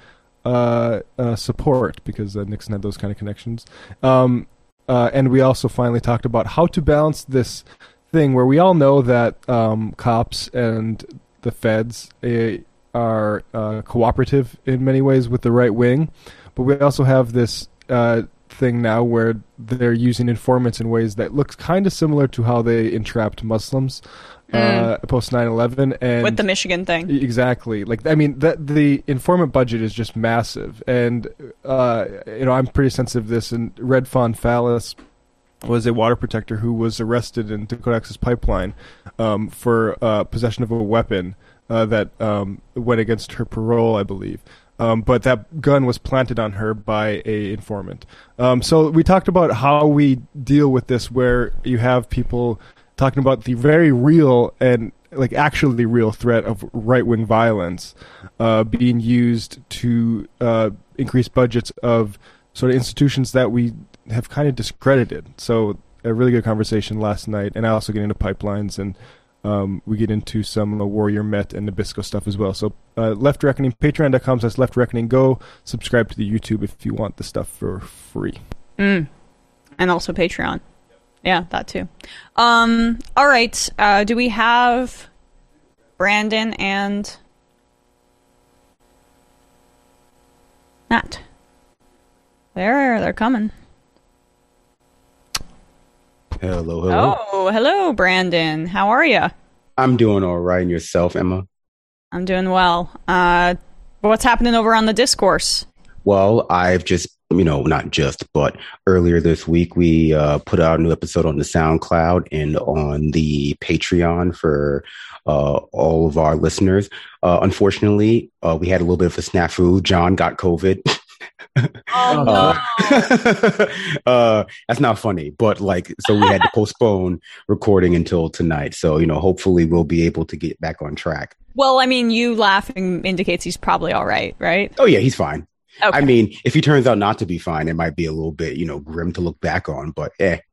G: support, because Nixon had those kind of connections. And we also finally talked about how to balance this thing where we all know that cops and the feds are cooperative in many ways with the right wing, but we also have this thing now where they're using informants in ways that looks kind of similar to how they entrapped Muslims post 9/11, and
C: with the Michigan thing.
G: Exactly. The informant budget is just massive, and I'm pretty sensitive to this. And Red Fawn Fallis was a water protector who was arrested in Dakota Access Pipeline for possession of a weapon that went against her parole, I believe. But that gun was planted on her by a informant. So we talked about how we deal with this, where you have people talking about the very real and actually real threat of right-wing violence being used to increase budgets of sort of institutions that we have kind of discredited. So a really good conversation last night, and I also get into pipelines, and we get into some Warrior Met and Nabisco stuff as well. So Left Reckoning, patreon.com/Left Reckoning. Go subscribe to the YouTube if you want the stuff for free.
C: And also Patreon. Yeah, that too. All right. Do we have Brandon and Matt? They're coming.
L: Hello.
C: Oh, hello, Brandon. How are you?
L: I'm doing all right. And yourself, Emma?
C: I'm doing well. What's happening over on the discourse?
L: Well, I've just, not just, but earlier this week, we put out a new episode on the SoundCloud and on the Patreon for all of our listeners. Unfortunately, we had a little bit of a snafu. John got COVID.
C: Oh,
L: no. That's not funny, but so we had to postpone recording until tonight. So, hopefully we'll be able to get back on track.
C: Well, you laughing indicates he's probably all right?
L: Oh, yeah, he's fine.
C: Okay.
L: If he turns out not to be fine, it might be a little bit, grim to look back on, but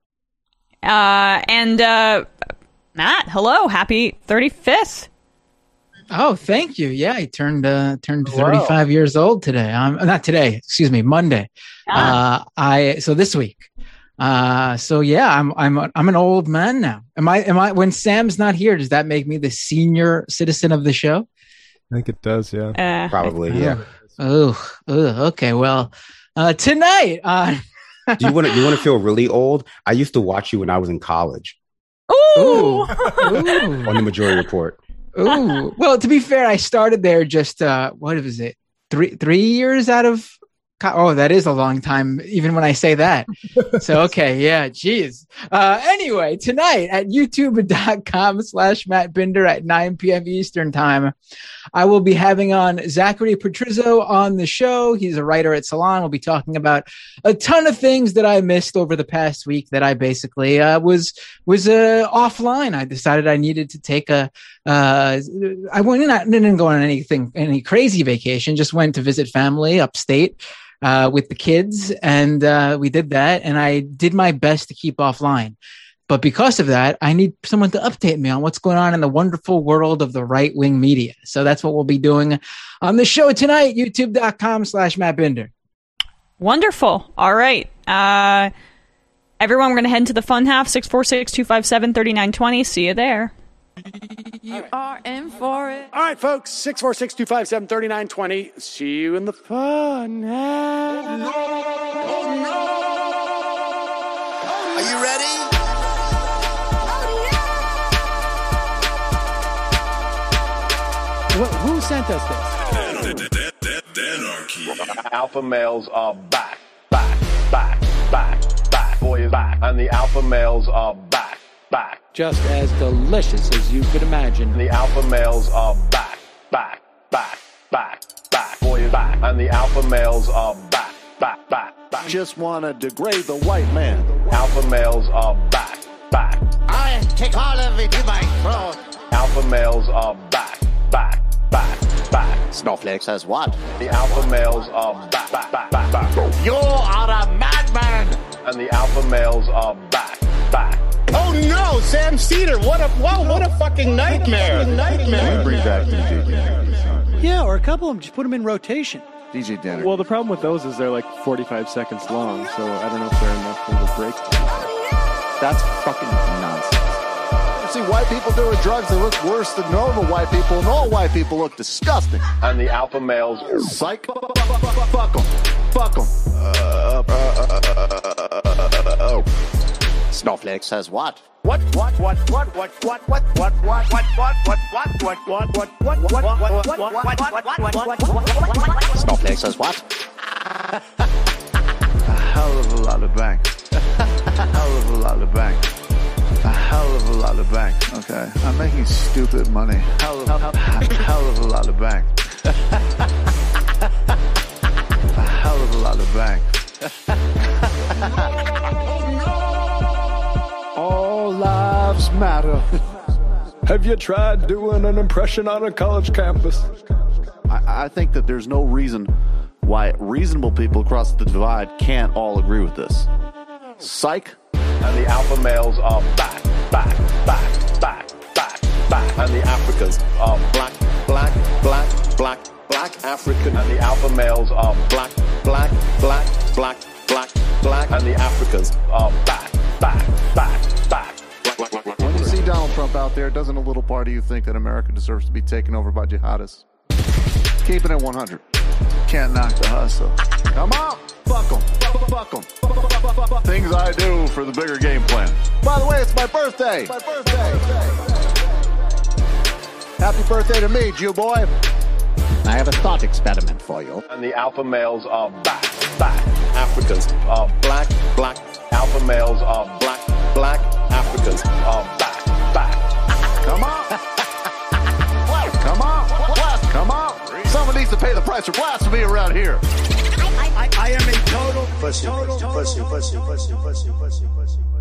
C: And Matt, hello. Happy 35th.
M: Oh, thank you. Yeah, I turned 35 years old today. Not today, excuse me, Monday. So this week. So yeah, I'm an old man now. Am I when Sam's not here, does that make me the senior citizen of the show?
G: I think it does, yeah.
L: Probably, yeah.
M: Okay. Well, tonight,
L: do you want to feel really old? I used to watch you when I was in college.
C: Ooh.
L: On the Majority Report.
M: Ooh. Well, to be fair, I started there just, what was it? 3 years out of, oh, that is a long time, even when I say that. So, okay. Yeah. Geez. Anyway, tonight at youtube.com/Matt Binder at 9 p.m. Eastern time, I will be having on Zachary Patrizzo on the show. He's a writer at Salon. We'll be talking about a ton of things that I missed over the past week that I basically was offline. I decided I needed to take I didn't go on any crazy vacation, just went to visit family upstate with the kids, and we did that, and I did my best to keep offline. But because of that, I need someone to update me on what's going on in the wonderful world of the right-wing media. So that's what we'll be doing on the show tonight, youtube.com/Matt Binder.
C: Wonderful. All right. Everyone, we're going to head into the fun half, 646-257-3920. See you there.
N: You are in for it.
F: All right, folks, 646-257-3920. See you in the fun half.
N: Oh, no.
O: Are you ready?
F: Who sent us this?
P: Anarchy. Alpha males are back. Boy is back. And the alpha males are back.
F: Just as delicious as you could imagine.
P: The alpha males are back. Boy is back. And the alpha males are back.
Q: Just want to degrade the white man.
P: Alpha males are back.
O: I take all of it to my throat.
P: Alpha males are back.
Q: Snowflake says what?
P: The alpha males are back.
O: You are a madman.
P: And the alpha males are back.
E: Oh no, Sam Cedar! What a fucking nightmare!
Q: Bring back DJ Danner.
F: Yeah, or a couple of them. Just put them in rotation.
Q: DJ Danner.
G: Well, the problem with those is they're like 45 seconds long, so I don't know if they're enough of a break.
Q: That's fucking nonsense. You see white people doing drugs that look worse than normal white people, and all white people look disgusting.
P: And the alpha males,
Q: psych, fuck them. Snowflake says what?
O: What?
Q: Snowflake says what? A hell of a lot of bank. A hell of a lot of bank. A hell of a lot of bank. Okay, I'm making stupid money. Hell of a lot of bank. A hell of a lot of bank.
G: All lives matter. Have you tried doing an impression on a college campus?
Q: I think that there's no reason why reasonable people across the divide can't all agree with this. Psych.
P: And the alpha males are back. And the Africans are black African. And the alpha males are black. And the Africans are back.
Q: When you see Donald Trump out there, doesn't a little part of you think that America deserves to be taken over by jihadists? Keeping it 100. Can't knock the hustle. Come on, fuck them. Things I do for the bigger game plan. By the way, it's my birthday. Happy birthday to me, Jew boy. I have a thought experiment for you.
P: And the alpha males are back. Africans are black. Alpha males are black. Africans are back.
Q: Come on. Someone needs to pay the price for blasphemy around here.
O: I am a total pussy.